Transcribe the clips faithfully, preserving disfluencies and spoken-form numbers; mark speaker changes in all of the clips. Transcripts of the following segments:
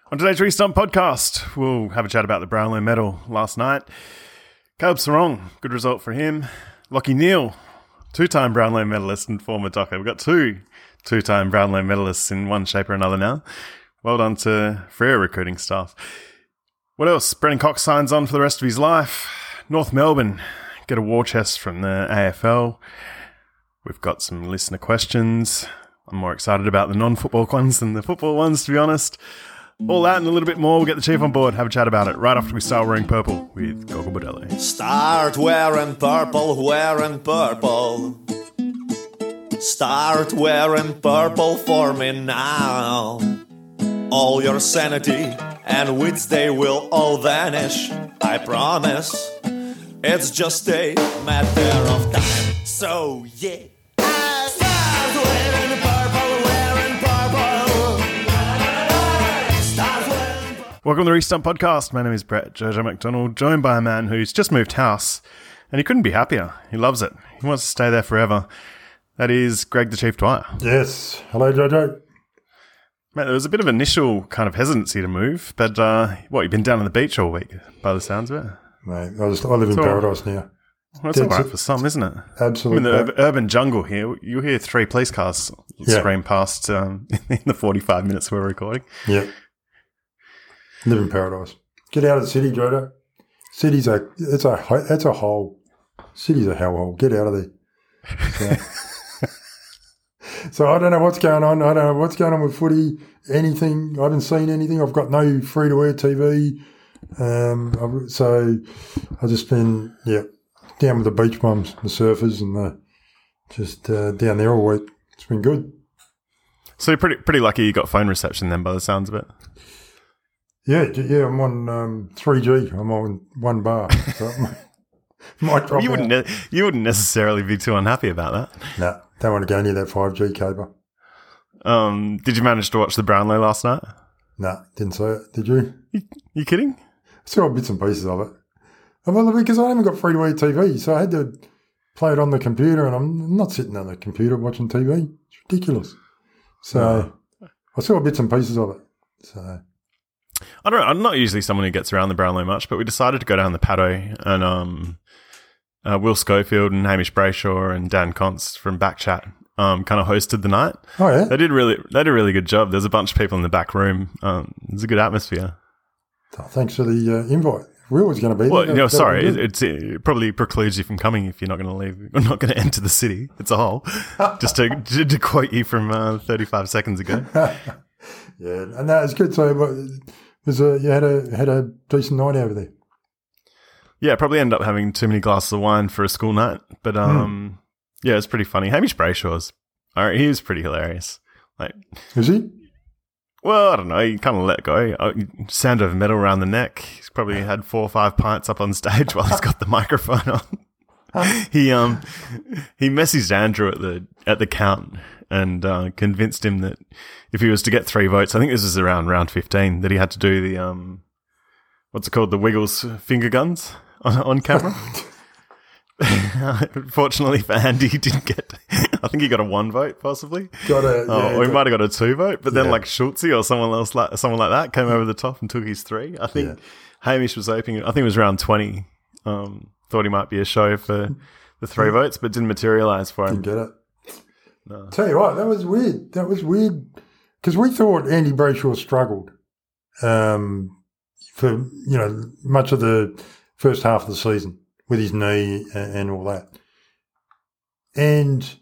Speaker 1: On today's Restomp podcast, we'll have a chat about the Brownlow medal last night. Caleb Serong, good result for him. Lachie Neale, two-time Brownlow medalist and former docker. We've got two two-time Brownlow medalists in one shape or another now. Well done to Freo recruiting staff. What else? Brennan Cox signs on for the rest of his life. North Melbourne get a war chest from the A F L. We've got some listener questions. I'm more excited about the non-football ones than the football ones, to be honest. All that and a little bit more. We'll get the chief on board, have a chat about it right after we start wearing purple with Gogo Bordelli.
Speaker 2: Start wearing purple, wearing purple. Start wearing purple for me now. All your sanity and wits, they will all vanish, I promise. It's just a matter of time. So yeah. Start wearing purple, wearing purple. Start wearing purple.
Speaker 1: Welcome to the Restomp podcast. My name is Brett Jojo McDonald, joined by a man who's just moved house, and he couldn't be happier. He loves it. He wants to stay there forever. That is Greg the Chief Dwyer.
Speaker 3: Yes. Hello, Jojo.
Speaker 1: Mate, there was a bit of initial kind of hesitancy to move, but uh, what, you've been down on the beach all week, by the sounds of it?
Speaker 3: Mate, I, just, I live in
Speaker 1: all,
Speaker 3: paradise now.
Speaker 1: Well, that's all right for some, isn't it?
Speaker 3: Absolutely.
Speaker 1: I mean, the ur- urban jungle here, you hear three police cars
Speaker 3: Yeah.
Speaker 1: scream past um, in the forty-five minutes we're recording.
Speaker 3: Yeah. Live in paradise. Get out of the city, Jojo. City's a, it's a, it's a hole. City's a hellhole. Get out of there. So, so I don't know what's going on. I don't know what's going on with footy, anything. I haven't seen anything. I've got no free-to-air T V. Um, I've, so I've just been, yeah, down with the beach bums, the surfers, and the, just uh, down there all week. It's been good.
Speaker 1: So you're pretty pretty lucky you got phone reception then, by the sounds of it.
Speaker 3: Yeah, j- yeah, I'm on um, three G. I'm on one bar. So might drop
Speaker 1: You wouldn't
Speaker 3: out.
Speaker 1: ne- you wouldn't necessarily be too unhappy about that.
Speaker 3: No, don't want to go near that five G cable.
Speaker 1: Um, did you manage to watch the Brownlow last night?
Speaker 3: No, didn't see it. Did you?
Speaker 1: You, you kidding?
Speaker 3: Saw bits and pieces of it. Well, because I haven't got free-to-air T V, so I had to play it on the computer, and I'm not sitting on the computer watching T V. It's ridiculous. So I saw bits and pieces of it. So
Speaker 1: I don't know. I'm not usually someone who gets around the Brownlow much, but we decided to go down the paddo, and um, uh, Will Schofield and Hamish Brayshaw and Dan Const from Backchat um, kind of hosted the night.
Speaker 3: oh yeah,
Speaker 1: They did really they did a really good job. There's a bunch of people in the back room. Um, it's a good atmosphere.
Speaker 3: oh, thanks for the uh, invite. Will was going to be
Speaker 1: Well,
Speaker 3: there.
Speaker 1: no,
Speaker 3: That-
Speaker 1: sorry,
Speaker 3: that'd
Speaker 1: it,
Speaker 3: be
Speaker 1: it's, it probably precludes you from coming if you're not going to leave. You're not going to enter the city. It's a hole. Just to, to, to quote you from uh, thirty-five seconds ago.
Speaker 3: good. Yeah, and that was good. So it was a, you had a had a decent night over there.
Speaker 1: Yeah, probably end up having too many glasses of wine for a school night. But um, yeah, it's pretty funny. Hamish Brayshaw's, all right, he was pretty hilarious. Like,
Speaker 3: Is he?
Speaker 1: well, I don't know. He kind of let go. Uh, Sand over metal around the neck. He's probably had four or five pints up on stage while he's got the microphone on. he um he messaged Andrew at the at the count and uh, convinced him that if he was to get three votes, I think this was around round fifteen, that he had to do the um what's it called, the Wiggles finger guns on, on camera. Fortunately for Andy, he didn't get. I think he got a one vote, possibly.
Speaker 3: Got a,
Speaker 1: Oh,
Speaker 3: yeah,
Speaker 1: or he
Speaker 3: got-
Speaker 1: might have got a two vote, but then
Speaker 3: Yeah.
Speaker 1: like Schultze or someone else, like someone like that, came over the top and took his three. I think
Speaker 3: Yeah.
Speaker 1: Hamish was hoping. I think it was round twenty. Um, thought he might be a show for the three votes, but didn't materialise for him.
Speaker 3: Didn't get it. No. Tell you what, that was weird. That was weird because we thought Andy Brayshaw struggled um, for you know much of the first half of the season with his knee and, and all that. And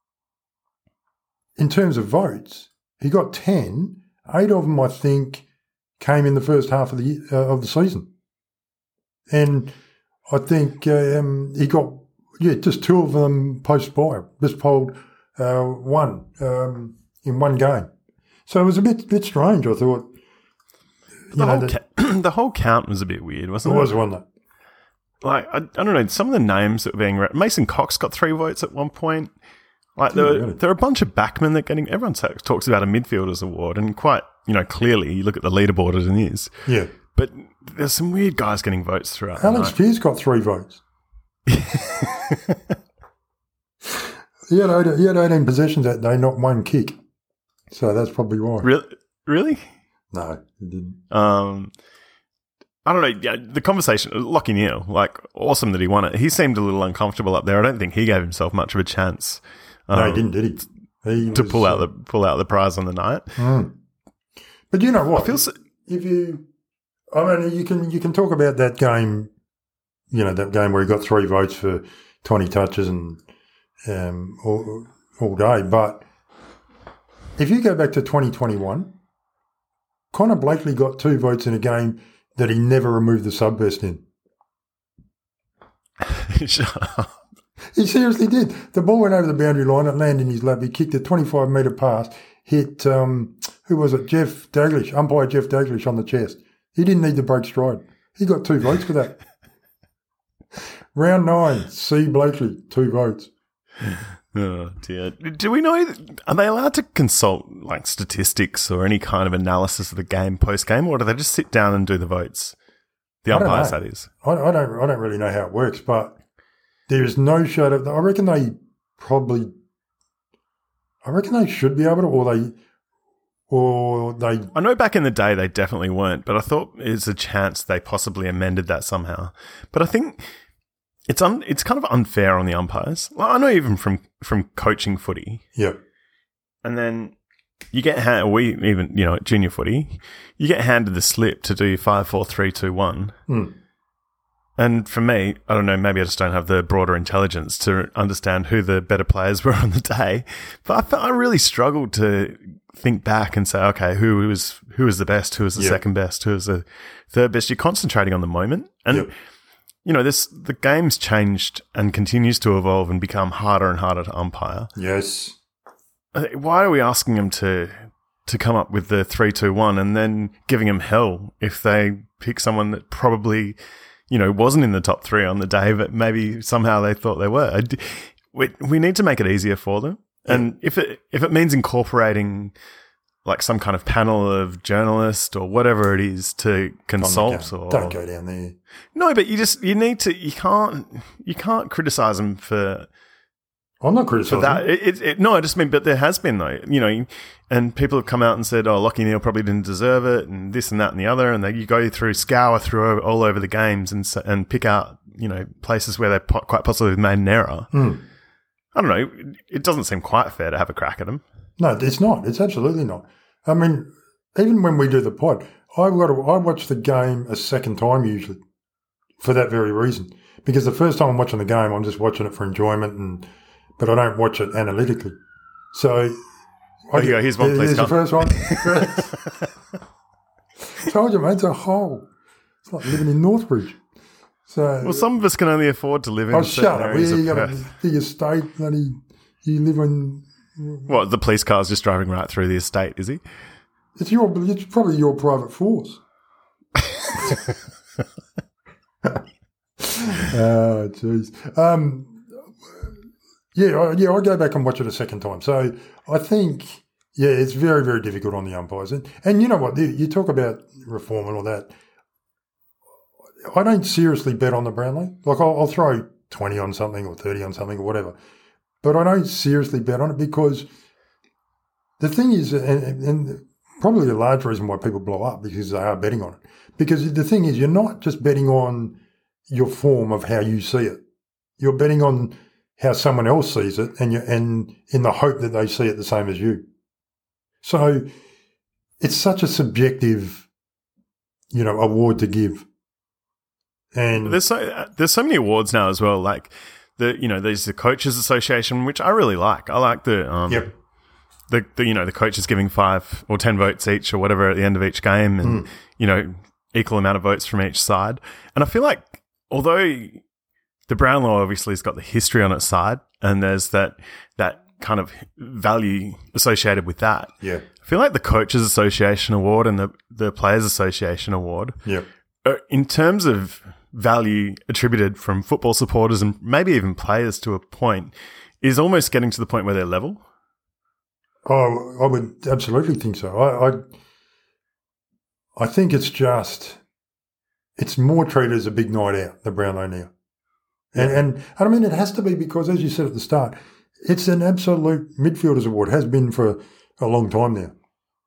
Speaker 3: in terms of votes, he got ten. Eight of them, I think, came in the first half of the year- uh, of the season, and I think um, he got yeah just two of them post buy. Just polled uh, one um, in one game, so it was a bit bit strange. I thought. You
Speaker 1: The
Speaker 3: know,
Speaker 1: whole,
Speaker 3: that-
Speaker 1: ca- the whole count was a bit weird,
Speaker 3: it
Speaker 1: wasn't it?
Speaker 3: was one that.
Speaker 1: Like I, I don't know, some of the names that were being read. Mason Cox got three votes at one point. Like there,
Speaker 3: Yeah,
Speaker 1: were,
Speaker 3: really.
Speaker 1: there are a bunch of backmen that getting. Everyone ta- talks about a midfielders award, and quite you know clearly, you look at the leaderboard as it is.
Speaker 3: Yeah,
Speaker 1: But there's some weird guys getting votes throughout. the
Speaker 3: Alex
Speaker 1: night.
Speaker 3: Pearce got three votes. He had, he had eighteen possessions that day, not one kick. So that's probably why.
Speaker 1: Really? Really?
Speaker 3: No, he didn't.
Speaker 1: Um, I don't know. Yeah, the conversation, Lockie Neal, like, awesome that he won it. He seemed a little uncomfortable up there. I don't think he gave himself much of a chance. Um,
Speaker 3: No, he didn't, did he? he
Speaker 1: to
Speaker 3: was,
Speaker 1: pull out
Speaker 3: uh,
Speaker 1: the pull out the prize on the night.
Speaker 3: Mm. But you know what?
Speaker 1: I feel so,
Speaker 3: if you, I mean, you can you can talk about that game, you know, that game where he got three votes for twenty touches and um, all, all day. But if you go back to twenty twenty-one, Connor Blakely got two votes in a game that he never removed the sub best in.
Speaker 1: Shut up.
Speaker 3: He seriously did. The ball went over the boundary line, it landed in his lap. He kicked a twenty-five metre pass, hit, um, who was it? Jeff Daglish, umpire Jeff Daglish on the chest. He didn't need to break stride. He got two votes for that. Round nine, C. Blakely, two votes.
Speaker 1: Oh dear. Do we know, are they allowed to consult like statistics or any kind of analysis of the game post game, or do they just sit down and do the votes? The
Speaker 3: I don't
Speaker 1: umpires,
Speaker 3: know.
Speaker 1: that is.
Speaker 3: I, I don't. I don't really know how it works, but there is no shadow. I reckon they probably. I reckon they should be able to, or they, or they.
Speaker 1: I know back in the day they definitely weren't, but I thought there's a chance they possibly amended that somehow. But I think it's un, it's kind of unfair on the umpires. Well, I know even from from coaching footy,
Speaker 3: Yeah.
Speaker 1: and then you get hand, we even you know at junior footy, you get handed the slip to do five, four, three, two, one.
Speaker 3: Hmm.
Speaker 1: And for me, I don't know, maybe I just don't have the broader intelligence to understand who the better players were on the day. But I, fe- I really struggled to think back and say, okay, who was who was the best, who was the
Speaker 3: Yep.
Speaker 1: second best, who was the third best. You're concentrating on the moment. And,
Speaker 3: Yep.
Speaker 1: you know, this the game's changed and continues to evolve and become harder and harder to umpire.
Speaker 3: Yes.
Speaker 1: Uh, Why are we asking them to to come up with the three, two, one and then giving them hell if they pick someone that probably, you know, wasn't in the top three on the day, but maybe somehow they thought they were? I d- We, we need to make it easier for them. And if it if it means incorporating like some kind of panel of journalists or whatever it is to consult
Speaker 3: Don't
Speaker 1: or
Speaker 3: go, don't go down there.
Speaker 1: no, but you just you need to you can't you can't criticize them for
Speaker 3: I'm not
Speaker 1: for
Speaker 3: criticising.
Speaker 1: that. It, it, it, no, I just mean, but there has been though, you know, and people have come out and said, "Oh, Lockie Neal probably didn't deserve it," and this and that and the other, and they, you go through, scour through all over the games and s- and pick out, you know, places where they po- quite possibly made an error.
Speaker 3: Hmm.
Speaker 1: I don't know. It doesn't seem quite fair to have a crack at them.
Speaker 3: No, it's not. It's absolutely not. I mean, even when we do the pod, I've got to, I watch the game a second time usually for that very reason. Because the first time I'm watching the game, I'm just watching it for enjoyment, and but I don't watch it analytically. So,
Speaker 1: There you go. Here's one, please,
Speaker 3: Here's the
Speaker 1: Carl.
Speaker 3: first one. Told you, mate. It's a hole. It's like living in Northbridge. So,
Speaker 1: Well, some of us can only afford to live in
Speaker 3: oh,
Speaker 1: certain
Speaker 3: shut up.
Speaker 1: areas
Speaker 3: Yeah,
Speaker 1: of
Speaker 3: you got a
Speaker 1: Perth.
Speaker 3: big estate, bloody. You live in.
Speaker 1: What, the police car's just driving right through the estate, is he?
Speaker 3: It's your. It's probably your private force. Oh, jeez. Um, yeah, I, yeah, I go back and watch it a second time. So I think, yeah, it's very, very difficult on the umpires. And, and you know what? You you talk about reform and all that. I don't seriously bet on the Brownlow. Like, I'll, I'll throw twenty on something or thirty on something or whatever. But I don't seriously bet on it because the thing is, and, and probably a large reason why people blow up because they are betting on it. Because the thing is, you're not just betting on your form of how you see it. You're betting on how someone else sees it, and you and in the hope that they see it the same as you. So it's such a subjective, you know, award to give. And
Speaker 1: There's so there's so many awards now as well. Like the you know there's the Coaches Association, which I really like. I like the um,
Speaker 3: yep,
Speaker 1: the, the you know the coaches giving five or ten votes each or whatever at the end of each game, and
Speaker 3: Mm.
Speaker 1: you know equal amount of votes from each side. And I feel like although the Brownlow obviously has got the history on its side, and there's that that kind of value associated with that.
Speaker 3: yeah,
Speaker 1: I feel like the Coaches Association Award and the the Players Association Award,
Speaker 3: yep,
Speaker 1: uh, in terms of value attributed from football supporters and maybe even players to a point, is almost getting to the point where they're level.
Speaker 3: oh, I would absolutely think so. I, I, I think it's just, it's more treated as a big night out, the Brownlow now. And, and, and I mean, it has to be because, as you said at the start, it's an absolute midfielders award, has been for a long time now.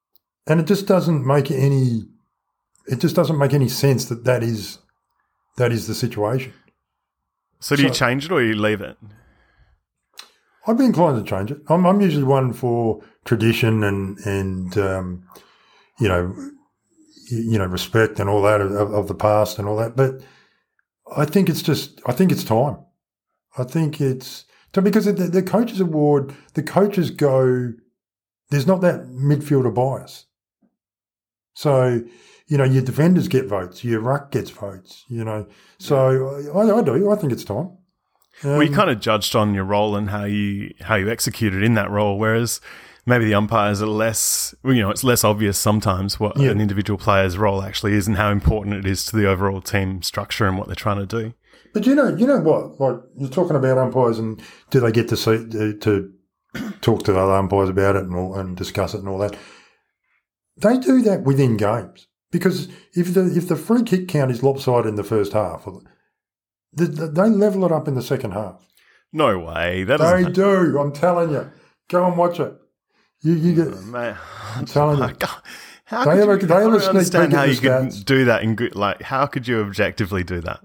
Speaker 3: and it just doesn't make any. It just doesn't make any sense that that is that is the situation.
Speaker 1: So do you
Speaker 3: So-
Speaker 1: change it or you leave it?
Speaker 3: I'd be inclined to change it. I'm, I'm usually one for tradition and and um, you know, you, you know, respect and all that of, of the past and all that. But I think it's just, I think it's time. I think it's because the, the coaches award, the coaches go. There's not that midfielder bias. So you know, your defenders get votes, your ruck gets votes. You know, so I, I do. I think it's time.
Speaker 1: Well, you
Speaker 3: Um,
Speaker 1: kind of judged on your role and how you how you executed in that role, whereas maybe the umpires are less, well, you know, it's less obvious sometimes what
Speaker 3: Yeah.
Speaker 1: an individual player's role actually is and how important it is to the overall team structure and what they're trying to do.
Speaker 3: But you know, you know what? Like you're talking about umpires, and do they get to see to, to talk to the other umpires about it and all, and discuss it and all that? They do that within games because if the if the free kick count is lopsided in the first half, the, the, they level it up in the second half.
Speaker 1: No way. That
Speaker 3: They
Speaker 1: doesn't
Speaker 3: do. I'm telling you. Go and watch it. You you get.
Speaker 1: Mate,
Speaker 3: I'm telling you.
Speaker 1: How
Speaker 3: They
Speaker 1: could
Speaker 3: have a-
Speaker 1: you,
Speaker 3: they
Speaker 1: I
Speaker 3: have a
Speaker 1: don't
Speaker 3: sneak
Speaker 1: understand
Speaker 3: peek at
Speaker 1: how
Speaker 3: the
Speaker 1: you could
Speaker 3: stats.
Speaker 1: do that in good, like, how could you objectively do that?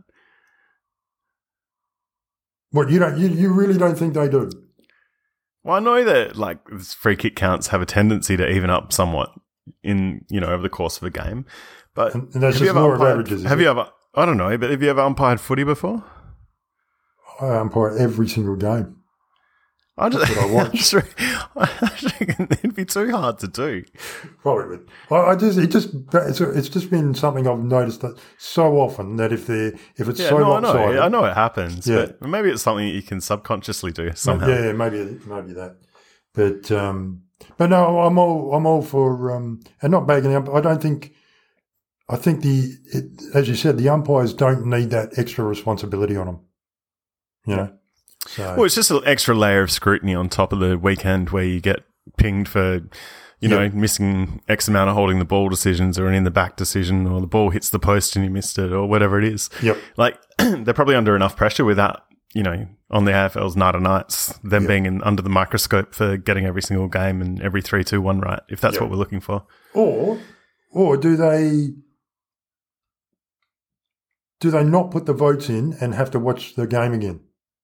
Speaker 3: What you don't? You, you really don't think they do?
Speaker 1: Well, I know that, like, free kick counts have a tendency to even up somewhat in, you know, over the course of a game. But
Speaker 3: And, and that's
Speaker 1: have you
Speaker 3: just
Speaker 1: ever
Speaker 3: law of
Speaker 1: umpired-
Speaker 3: averages.
Speaker 1: Have you ever, I don't know, but have you ever umpired footy before?
Speaker 3: I umpire every single game.
Speaker 1: I just,
Speaker 3: That's what I watch.
Speaker 1: I reckon it'd be too hard to do.
Speaker 3: Probably would. I, I just it just it's, it's just been something I've noticed that so often that if they if it's
Speaker 1: Yeah,
Speaker 3: so
Speaker 1: no, I
Speaker 3: lopsided,
Speaker 1: know, I know it happens,
Speaker 3: Yeah.
Speaker 1: but maybe it's something that you can subconsciously do somehow.
Speaker 3: yeah, yeah, maybe maybe that. But um, but no, I'm all I'm all for um, and not bagging up. I don't think. I think the it, as you said, the umpires don't need that extra responsibility on them. You know, so
Speaker 1: Well, it's just an extra layer of scrutiny on top of the weekend where you get pinged for, you know,
Speaker 3: Yeah.
Speaker 1: missing X amount of holding the ball decisions or an in the back decision or the ball hits the post and you missed it or whatever it is.
Speaker 3: yep,
Speaker 1: Like, they're probably under enough pressure without, you know, on the A F L's night of nights, them
Speaker 3: Yep.
Speaker 1: being in, under the microscope for getting every single game and every three, two, one right, if that's
Speaker 3: Yep.
Speaker 1: what we're looking for.
Speaker 3: or or do they? Do they not put the votes in and have to watch the game again?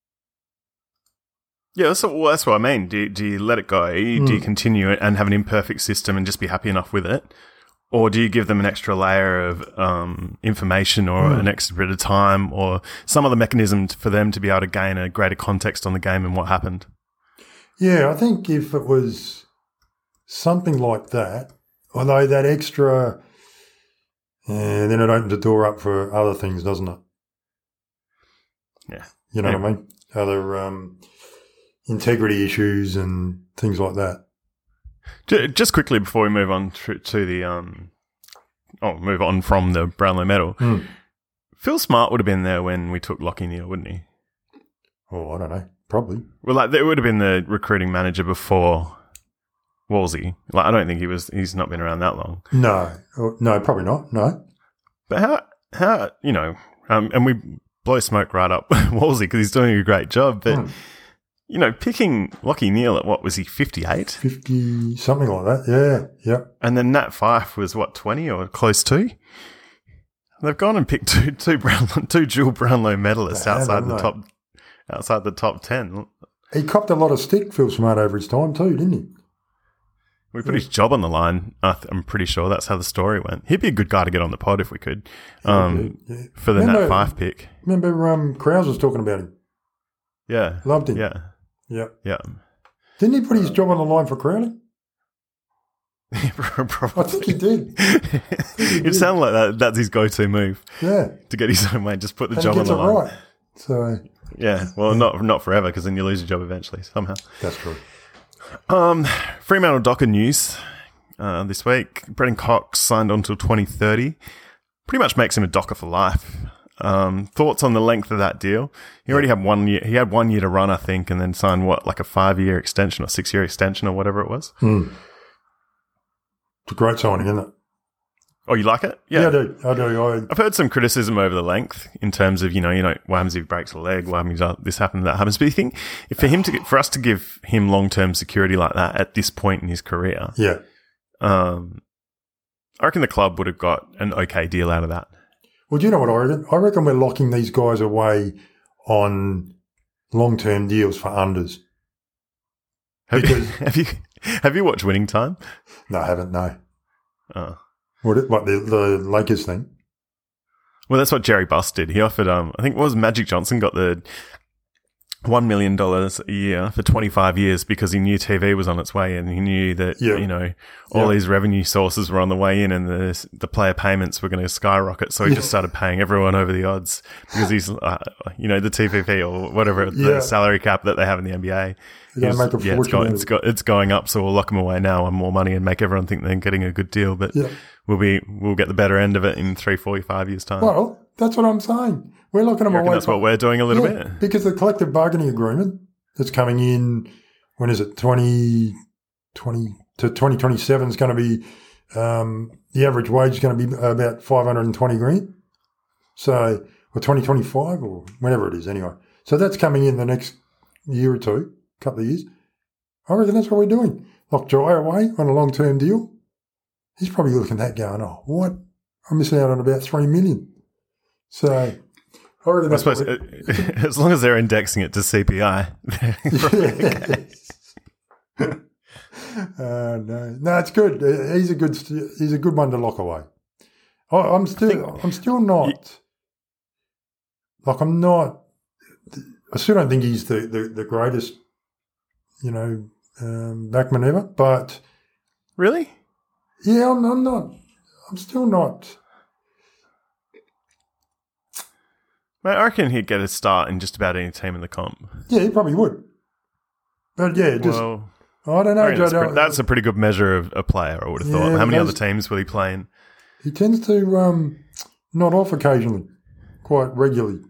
Speaker 1: Yeah, that's, well, that's what I mean. Do you, do you let it go? Do you
Speaker 3: Mm.
Speaker 1: continue it and have an imperfect system and just be happy enough with it? Or do you give them an extra layer of um, information or
Speaker 3: Mm.
Speaker 1: an extra bit of time or some other mechanism t- for them to be able to gain a greater context on the game and what happened?
Speaker 3: Yeah, I think if it was something like that, although that extra, yeah, then it opens the door up for other things, doesn't it?
Speaker 1: Yeah.
Speaker 3: You know
Speaker 1: Yeah.
Speaker 3: what I mean? Other um, integrity issues and things like that.
Speaker 1: J- Just quickly before we move on to, to the, um, oh, move on from the Brownlow medal,
Speaker 3: Mm.
Speaker 1: Phil Smart would have been there when we took Lockie Neal, wouldn't he?
Speaker 3: Oh, I don't know. Probably.
Speaker 1: Well, like, it would have been the recruiting manager before Wolsey. Like, I don't think he was, he's not been around that long.
Speaker 3: No. Oh, no, probably not. No.
Speaker 1: But how, how you know, um, and we blow smoke right up Wolsey because he's doing a great job. But,
Speaker 3: Mm.
Speaker 1: you know, picking Lockie Neal at what was he, fifty-eight?
Speaker 3: fifty, something like that. Yeah. Yep.
Speaker 1: And then Nat Fife was what, twenty or close to? They've gone and picked two, two, Brownlow, two dual Brownlow medalists
Speaker 3: They have,
Speaker 1: outside
Speaker 3: haven't
Speaker 1: the
Speaker 3: they?
Speaker 1: top, outside the top ten.
Speaker 3: He copped a lot of stick, Phil Smart, over his time too, didn't he?
Speaker 1: We put his job on the line. I th- I'm pretty sure that's how the story went. He'd be a good guy to get on the pod if we could, um,
Speaker 3: Yeah, yeah.
Speaker 1: for the
Speaker 3: Remember-
Speaker 1: Nat Fife pick.
Speaker 3: Remember um, Krause was talking about him.
Speaker 1: Yeah,
Speaker 3: Loved him.
Speaker 1: yeah,
Speaker 3: Yep.
Speaker 1: yeah.
Speaker 3: Didn't he put his job on the line for Crowley? I
Speaker 1: Probably.
Speaker 3: think he did.
Speaker 1: It sounded like that. That's his go-to move
Speaker 3: Yeah.
Speaker 1: to get his own way. Just put the
Speaker 3: And
Speaker 1: job
Speaker 3: he
Speaker 1: on
Speaker 3: gets
Speaker 1: the
Speaker 3: it
Speaker 1: line.
Speaker 3: right. So
Speaker 1: Yeah, well, not not forever because then you lose your job eventually somehow.
Speaker 3: that's true.
Speaker 1: Um, Fremantle Docker news uh, this week. Brendan Cox signed on till twenty thirty. Pretty much makes him a Docker for life. Um, thoughts on the length of that deal? He already had one year. He had one year to run, I think, and then signed what, like a five-year extension or six-year extension or whatever it was.
Speaker 3: Mm. It's a great signing, isn't it?
Speaker 1: Oh, you like it?
Speaker 3: Yeah, I do. I do. I,
Speaker 1: I've heard some criticism over the length in terms of, you know, you know, what happens if he breaks a leg? What happens if this happens, that happens? But you think if for him to get, for us to give him long term security like that at this point in his career,
Speaker 3: yeah.
Speaker 1: um, I reckon the club would have got an okay deal out of that.
Speaker 3: Well, do you know what I reckon? I reckon we're locking these guys away on long-term deals for unders.
Speaker 1: Have you,
Speaker 3: Because-
Speaker 1: have you have you watched Winning Time?
Speaker 3: No, I haven't, no.
Speaker 1: Oh.
Speaker 3: What, what the, the Lakers thing?
Speaker 1: Well, that's what Jerry Buss did. He offered, um, I think it was Magic Johnson got the one million dollars a year for twenty-five years because he knew T V was on its way and he knew that,
Speaker 3: Yeah.
Speaker 1: you know, all
Speaker 3: Yeah.
Speaker 1: these revenue sources were on the way in and the the player payments were going to skyrocket. So he just started paying everyone over the odds because he's, uh, you know, the T V P or whatever,
Speaker 3: Yeah.
Speaker 1: the salary cap that they have in the N B A.
Speaker 3: They're gonna
Speaker 1: He was-
Speaker 3: make a
Speaker 1: yeah, it's,
Speaker 3: fortune
Speaker 1: go,
Speaker 3: out of
Speaker 1: it's,
Speaker 3: it.
Speaker 1: go, it's going up, so we'll lock them away now on more money and make everyone think they're getting a good deal. But
Speaker 3: Yeah.
Speaker 1: we'll be we'll get the better end of it in three, four, five years' time.
Speaker 3: Well, that's what I'm saying. We're looking them
Speaker 1: I reckon
Speaker 3: away.
Speaker 1: that's
Speaker 3: from-
Speaker 1: what we're doing a little
Speaker 3: Yeah,
Speaker 1: bit.
Speaker 3: because the collective bargaining agreement that's coming in, when is it, twenty twenty to twenty twenty-seven is going to be, um, the average wage is going to be about five hundred twenty grand. So, or twenty twenty-five or whenever it is anyway. So that's coming in the next year or two, couple of years. I reckon that's what we're doing. Lock Dry away on a long-term deal. He's probably looking at that going, oh, what? I'm missing out on about three million. So, I reckon
Speaker 1: I
Speaker 3: that's
Speaker 1: suppose
Speaker 3: what we-
Speaker 1: uh, as long as they're indexing it to C P I.
Speaker 3: Uh, no, no, it's good. Uh, He's a good. st- He's a good one to lock away. I, I'm still. I'm still not. Like I'm not. I still don't think he's the the, the greatest. You know, um, backman ever. But
Speaker 1: Really?
Speaker 3: yeah, I'm, I'm not. I'm still not.
Speaker 1: Mate, I reckon he'd get a start in just about any team in the comp.
Speaker 3: Yeah, he probably would. But yeah, just
Speaker 1: well,
Speaker 3: I don't know.
Speaker 1: I reckon that's,
Speaker 3: Joe,
Speaker 1: pre- that's a pretty good measure of a player, I would have thought.
Speaker 3: Yeah,
Speaker 1: How many
Speaker 3: those-
Speaker 1: other teams will he play in?
Speaker 3: he tends to um, nod off occasionally, quite regularly.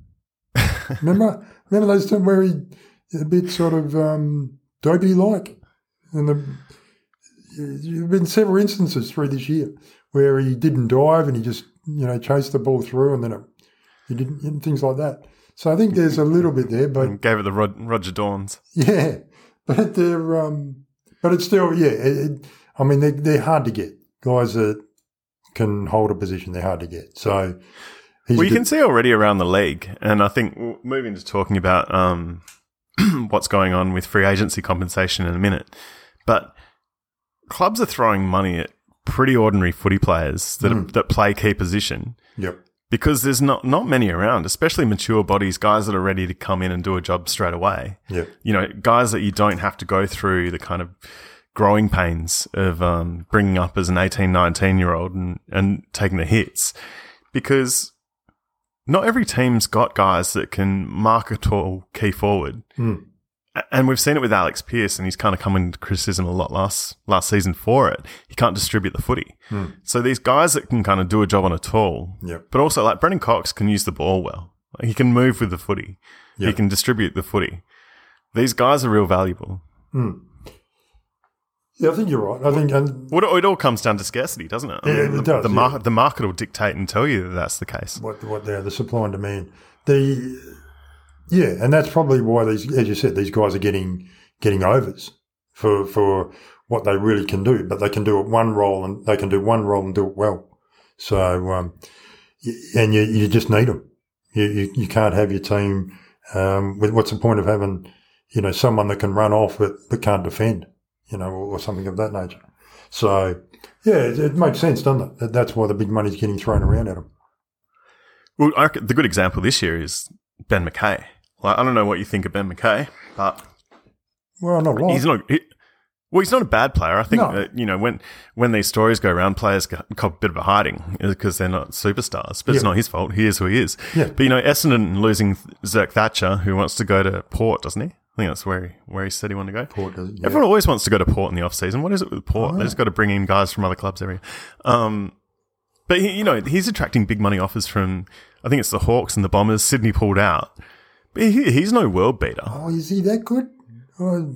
Speaker 3: remember, remember those times where he a bit sort of um, dopey-like, and the there've been several instances through this year where he didn't dive and he just you know chased the ball through, and then it, he didn't and things like that. So I think there's a little bit there, but
Speaker 1: And gave it the Rod- Roger Dawns.
Speaker 3: yeah, but they're um, but it's still yeah. It, it, I mean, they they're hard to get guys that can hold a position. They're hard to get. So he's
Speaker 1: Well, you
Speaker 3: good-
Speaker 1: can see already around the league, and I think w- moving to talking about um, what's going on with free agency compensation in a minute, but clubs are throwing money at pretty ordinary footy players that are, that play key position
Speaker 3: Yep.
Speaker 1: because there's not not many around, especially mature bodies, guys that are ready to come in and do a job straight away.
Speaker 3: Yep.
Speaker 1: You know, guys that you don't have to go through the kind of growing pains of um, bringing up as an eighteen, nineteen year old and, and taking the hits, because not every team's got guys that can mark a tall key forward.
Speaker 3: Mm.
Speaker 1: A- And we've seen it with Alex Pearce, and he's kind of come into criticism a lot last last season for it. He can't distribute the footy.
Speaker 3: Mm.
Speaker 1: So these guys that can kind of do a job on a tall,
Speaker 3: Yep.
Speaker 1: but also like Brendan Cox can use the ball well. Like, he can move with the footy. He
Speaker 3: Yep.
Speaker 1: can distribute the footy. These guys are real valuable.
Speaker 3: Mm. Yeah, I think you're right. I think and
Speaker 1: Well, it it all comes down to scarcity, doesn't it? I
Speaker 3: Yeah,
Speaker 1: mean,
Speaker 3: it
Speaker 1: the,
Speaker 3: does,
Speaker 1: The,
Speaker 3: yeah.
Speaker 1: mar- the market will dictate and tell you that that's the case.
Speaker 3: what what they're the supply and demand. The yeah, and that's probably why these, as you said, these guys are getting getting overs for for what they really can do. But they can do it one role, and they can do one role and do it well. So um, y- and you you just need them. You you, you can't have your team. Um, with what's the point of having you know someone that can run off but, but can't defend, you know, or, or something of that nature. So yeah, it, it makes sense, doesn't it? That, that's why the big money's getting thrown around at them.
Speaker 1: Well, I reckon the good example this year is Ben McKay. Like, I don't know what you think of Ben McKay, but
Speaker 3: Well, not right.
Speaker 1: he's not. He, well, he's not a bad player. I think
Speaker 3: No.
Speaker 1: that, you know, when when these stories go around, players got a bit of a hiding because they're not superstars. But it's
Speaker 3: Yeah.
Speaker 1: not his fault. He is who he is.
Speaker 3: Yeah.
Speaker 1: But you know, Essendon losing Zerk Thatcher, who wants to go to Port, doesn't he? I think that's where he, where he said he wanted to go.
Speaker 3: Port does it, yeah.
Speaker 1: Everyone always wants to go to Port in the off season. What is it with Port?
Speaker 3: Oh,
Speaker 1: They just got to bring in guys from other clubs every year. Um, but he, you know, he's attracting big money offers from. I think it's the Hawks and the Bombers. Sydney pulled out. But he, he's no world beater.
Speaker 3: Oh, is he that good? Oh,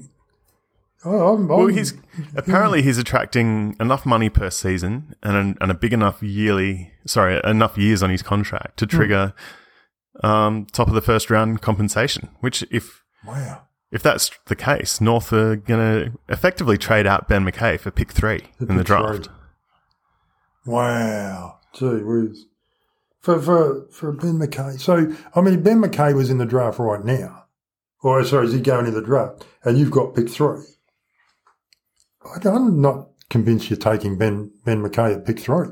Speaker 3: oh I'm,
Speaker 1: Well,
Speaker 3: I'm-
Speaker 1: he's apparently he's attracting enough money per season and a, and a big enough yearly, sorry, enough years on his contract to trigger um, top of the first round compensation. Which, if
Speaker 3: wow.
Speaker 1: if that's the case, North are going to effectively trade out Ben McKay for pick three in the
Speaker 3: pick
Speaker 1: draft.
Speaker 3: three. Wow. Gee whiz. For, for, for Ben McKay. So, I mean, Ben McKay was in the draft right now. Or, sorry, is he going in the draft? And you've got pick three. I'm not convinced you're taking Ben Ben McKay at pick three.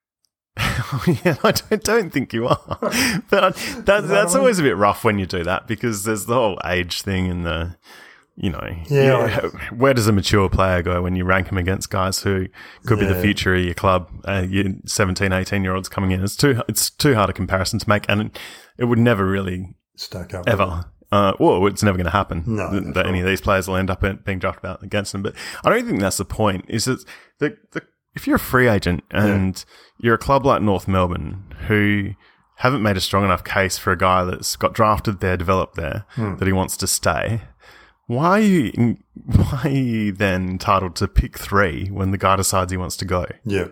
Speaker 1: Yeah, I don't, don't think you are. But I, that, that's always a bit rough when you do that because there's the whole age thing and the, you know,
Speaker 3: yeah.
Speaker 1: you, where does a mature player go when you rank them against guys who could yeah. be the future of your club, uh, your seventeen, eighteen-year-olds coming in? It's too it's too hard a comparison to make, and it, it would never really
Speaker 3: stack up
Speaker 1: ever. Uh, well, it's never going to happen
Speaker 3: no,
Speaker 1: that, that any of these players will end up being drafted out against them. But I don't think that's the point. Is that the, the if you're a free agent and yeah. you're a club like North Melbourne who haven't made a strong enough case for a guy that's got drafted there, developed there, hmm. that he wants to stay, why are you why are you then entitled to pick three when the guy decides he wants to go?
Speaker 3: Yeah.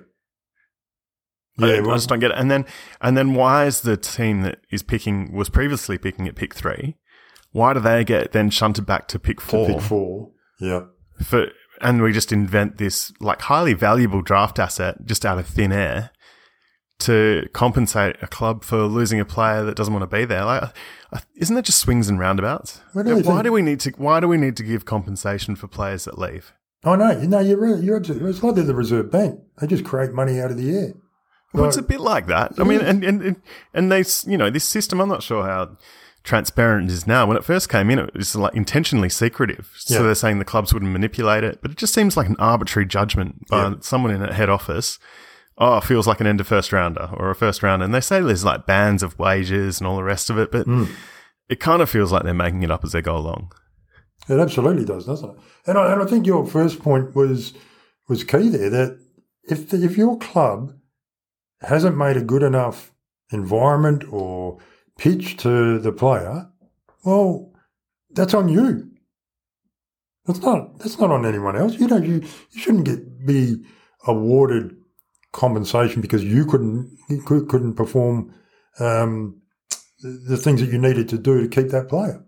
Speaker 1: Yeah, I,
Speaker 3: well,
Speaker 1: I just don't get it. And then and then why is the team that is picking was previously picking at pick three? Why do they get then shunted back to pick four?
Speaker 3: To pick four, yeah.
Speaker 1: For and we just invent this like highly valuable draft asset just out of thin air to compensate a club for losing a player that doesn't want to be there. Like, isn't that just swings and roundabouts?
Speaker 3: Do
Speaker 1: why
Speaker 3: think?
Speaker 1: do we need to? Why do we need to give compensation for players that leave?
Speaker 3: Oh no, no, you're right. You're absolutely. It's like they're the Reserve Bank. They just create money out of the air.
Speaker 1: Well, like, it's a bit like that. I mean, and and and they, you know, this system. I'm not sure how transparent it is now. When it first came in, it was like intentionally secretive. So
Speaker 3: yeah.
Speaker 1: they're saying the clubs wouldn't manipulate it, but it just seems like an arbitrary judgment by
Speaker 3: yeah.
Speaker 1: someone in a head office. Oh, it feels like an end of first rounder or a first rounder. And they say there's like bands of wages and all the rest of it, but mm. it kind of feels like they're making it up as they go along.
Speaker 3: It absolutely does, doesn't it? And I, and I think your first point was was key there, that if the, if your club hasn't made a good enough environment or pitch to the player, well, that's on you. That's not that's not on anyone else. You know, you, you shouldn't get be awarded compensation because you couldn't you couldn't perform um, the things that you needed to do to keep that player.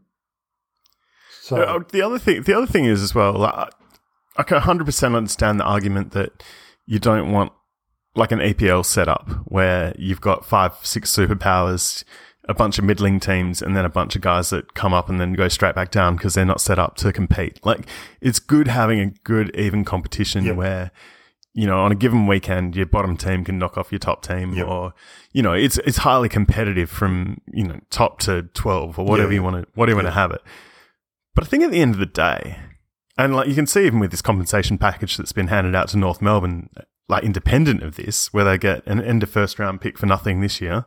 Speaker 3: So
Speaker 1: uh, the other thing, the other thing is as well, like, I can one hundred percent understand the argument that you don't want like an E P L setup where you've got five, six superpowers, a bunch of middling teams, and then a bunch of guys that come up and then go straight back down because they're not set up to compete. Like, it's good having a good, even competition yep. where, you know, on a given weekend, your bottom team can knock off your top team, yep. or, you know, it's it's highly competitive from, you know, top to twelve or whatever yeah. you want to whatever you want to have it. But I think at the end of the day, and like you can see even with this compensation package that's been handed out to North Melbourne, like independent of this, where they get an end of first round pick for nothing this year,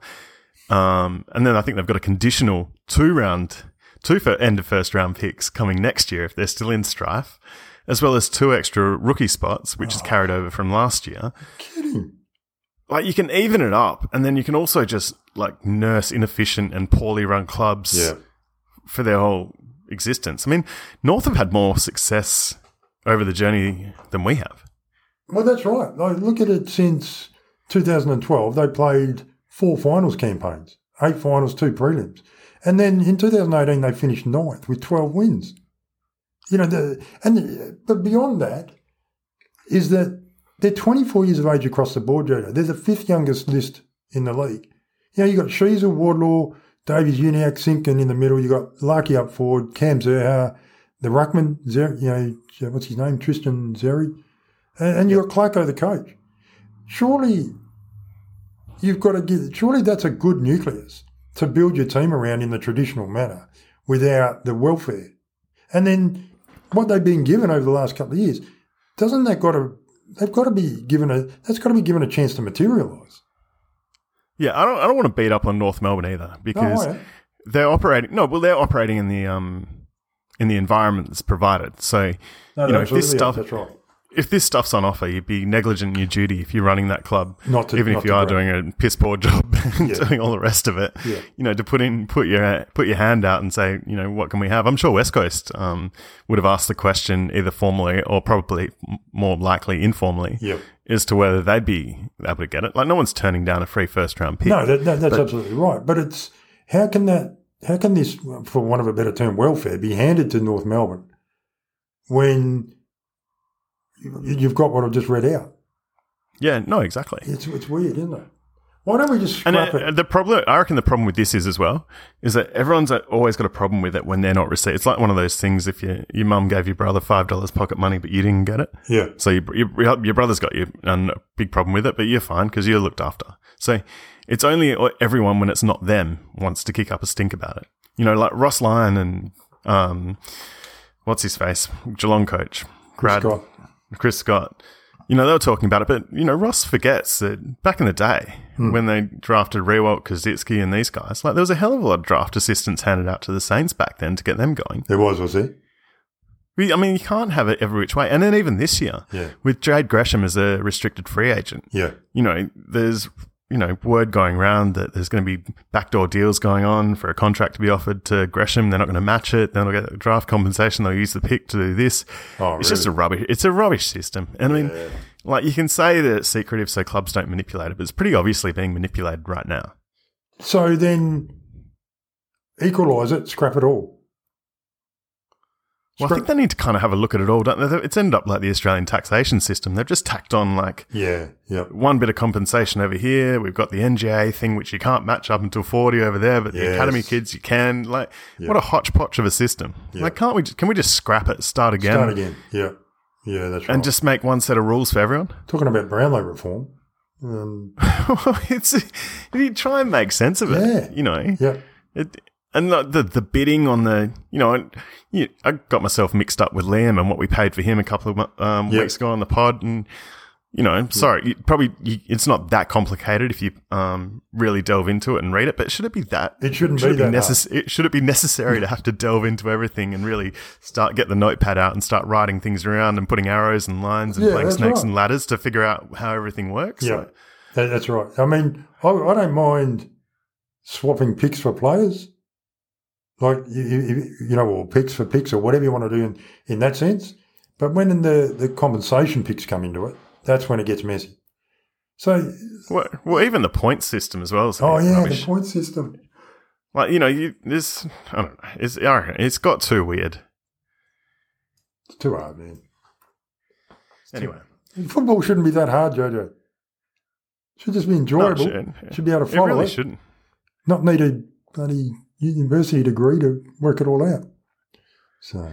Speaker 1: um, and then I think they've got a conditional two round, two for end of first round picks coming next year if they're still in strife, as well as two extra rookie spots, which oh, is carried over from last year.
Speaker 3: Kidding.
Speaker 1: Like, you can even it up, and then you can also just like nurse inefficient and poorly run clubs
Speaker 3: yeah.
Speaker 1: for their whole existence. I mean, North have had more success over the journey than we have.
Speaker 3: Well, that's right. Like, look at it since two thousand twelve. They played four finals campaigns, eight finals, two prelims. And then in two thousand eighteen, they finished ninth with twelve wins. You know, the, and the, but beyond that is that they're twenty-four years of age across the board, Jodo. They're the fifth youngest list in the league. You know, you've got Sheezer, Wardlaw, Davies, Uniac, Simpkin in the middle. You've got Larky up forward, Cam Zerha, the Ruckman, Zer, you know, what's his name, Tristan Zeri. And, and you've got Clarko, the coach. Surely you've got to give, surely that's a good nucleus to build your team around in the traditional manner without the welfare. And then what they've been given over the last couple of years, doesn't that got to, they've got to be given a, that's got to be given a chance to materialise.
Speaker 1: Yeah, I don't, I don't want to beat up on North Melbourne either because
Speaker 3: oh, yeah.
Speaker 1: they're operating, no, well, they're operating in the, um, in the environment that's provided. So,
Speaker 3: no,
Speaker 1: you know, if this stuff,
Speaker 3: that's right.
Speaker 1: if this stuff's on offer, you'd be negligent in your duty if you're running that club,
Speaker 3: not to,
Speaker 1: even
Speaker 3: not
Speaker 1: if you
Speaker 3: to
Speaker 1: are
Speaker 3: grow.
Speaker 1: doing a piss poor job and
Speaker 3: Yeah.
Speaker 1: doing all the rest of it.
Speaker 3: Yeah.
Speaker 1: You know, to put in, put your put your hand out and say, you know, what can we have? I'm sure West Coast um, would have asked the question either formally or probably more likely informally
Speaker 3: Yep.
Speaker 1: as to whether they'd be able to get it. Like, no one's turning down a free first round pick.
Speaker 3: No, that, that, that's
Speaker 1: but,
Speaker 3: absolutely right. But it's how can that, how can this, for want of a better term, welfare be handed to North Melbourne when you've got what I've just read out?
Speaker 1: Yeah, no, exactly.
Speaker 3: It's it's weird, isn't it? Why don't we just
Speaker 1: And
Speaker 3: scrap
Speaker 1: uh,
Speaker 3: it?
Speaker 1: the problem, I reckon the problem with this is as well, is that everyone's always got a problem with it when they're not received. It's like one of those things if your your mum gave your brother five dollars pocket money but you didn't get it.
Speaker 3: Yeah.
Speaker 1: So your, your, your brother's got you and a big problem with it, but you're fine because you're looked after. So it's only everyone when it's not them wants to kick up a stink about it. You know, like Ross Lyon and, um, what's his face? Geelong coach.
Speaker 3: Chris
Speaker 1: Brad,
Speaker 3: Scott.
Speaker 1: Chris Scott. You know, they were talking about it, but, you know, Ross forgets that back in the day
Speaker 3: Hmm.
Speaker 1: when they drafted Rewalt, Kazitsky and these guys, like there was a hell of a lot of draft assistants handed out to the Saints back then to get them going.
Speaker 3: There was, was there?
Speaker 1: We, I mean, you can't have it every which way. And then even this year,
Speaker 3: Yeah.
Speaker 1: with Jade Gresham as a restricted free agent,
Speaker 3: Yeah.
Speaker 1: you know, there's, you know, word going around that there's going to be backdoor deals going on for a contract to be offered to Gresham. They're not going to match it. Then they'll get draft compensation. They'll use the pick to do this.
Speaker 3: Oh,
Speaker 1: It's just a
Speaker 3: really?
Speaker 1: rubbish. It's a rubbish system. And I mean,
Speaker 3: Yeah.
Speaker 1: like you can say that it's secretive so clubs don't manipulate it, but it's pretty obviously being manipulated right now.
Speaker 3: So then equalise it, scrap it all.
Speaker 1: Well, I
Speaker 3: Scrap-
Speaker 1: think they need to kind of have a look at it all. Don't they? It's ended up like the Australian taxation system. They've just tacked on like
Speaker 3: Yeah, yeah.
Speaker 1: one bit of compensation over here. We've got the N G A thing, which you can't match up until forty over there, but the
Speaker 3: Yes.
Speaker 1: academy kids you can. Like,
Speaker 3: Yeah.
Speaker 1: what a hodgepodge of a system.
Speaker 3: Yeah.
Speaker 1: Like, can't we? Just, can we just scrap it, start again,
Speaker 3: Start again. Yeah. Yeah, that's right.
Speaker 1: and just make one set of rules for everyone?
Speaker 3: Talking about Brownlow reform. Um,
Speaker 1: It's you try and make sense of it.
Speaker 3: Yeah.
Speaker 1: You know.
Speaker 3: yeah.
Speaker 1: It, and the, the the bidding on the, you know, I, you, I got myself mixed up with Liam and what we paid for him a couple of um,
Speaker 3: Yeah.
Speaker 1: weeks ago on the pod. And, you know, sorry, you, probably you, it's not that complicated if you um, really delve into it and read it. But should it be that?
Speaker 3: It shouldn't
Speaker 1: should
Speaker 3: be
Speaker 1: it be
Speaker 3: that hard.
Speaker 1: necess- it, Should it be necessary to have to delve into everything and really start get the notepad out and start writing things around and putting arrows and lines and
Speaker 3: Yeah,
Speaker 1: blank
Speaker 3: that's
Speaker 1: snakes
Speaker 3: right.
Speaker 1: and ladders to figure out how everything works?
Speaker 3: Yeah,
Speaker 1: Like,
Speaker 3: that, that's right. I mean, I, I don't mind swapping picks for players, like you, you, you know, or picks for picks or whatever you want to do in, in that sense. But when the the compensation picks come into it, that's when it gets messy. So,
Speaker 1: well, well, even the point system as well. is
Speaker 3: oh yeah,
Speaker 1: rubbish.
Speaker 3: the point system.
Speaker 1: Like, you know, you this I don't know. It's I reckon it's got too weird.
Speaker 3: It's too hard, man.
Speaker 1: Anyway,
Speaker 3: Football shouldn't be that hard, Jojo. It should just be enjoyable.
Speaker 1: No, it should.
Speaker 3: should be able to
Speaker 1: it
Speaker 3: follow
Speaker 1: really
Speaker 3: it.
Speaker 1: shouldn't.
Speaker 3: Not need a bloody university degree to work it all out. So,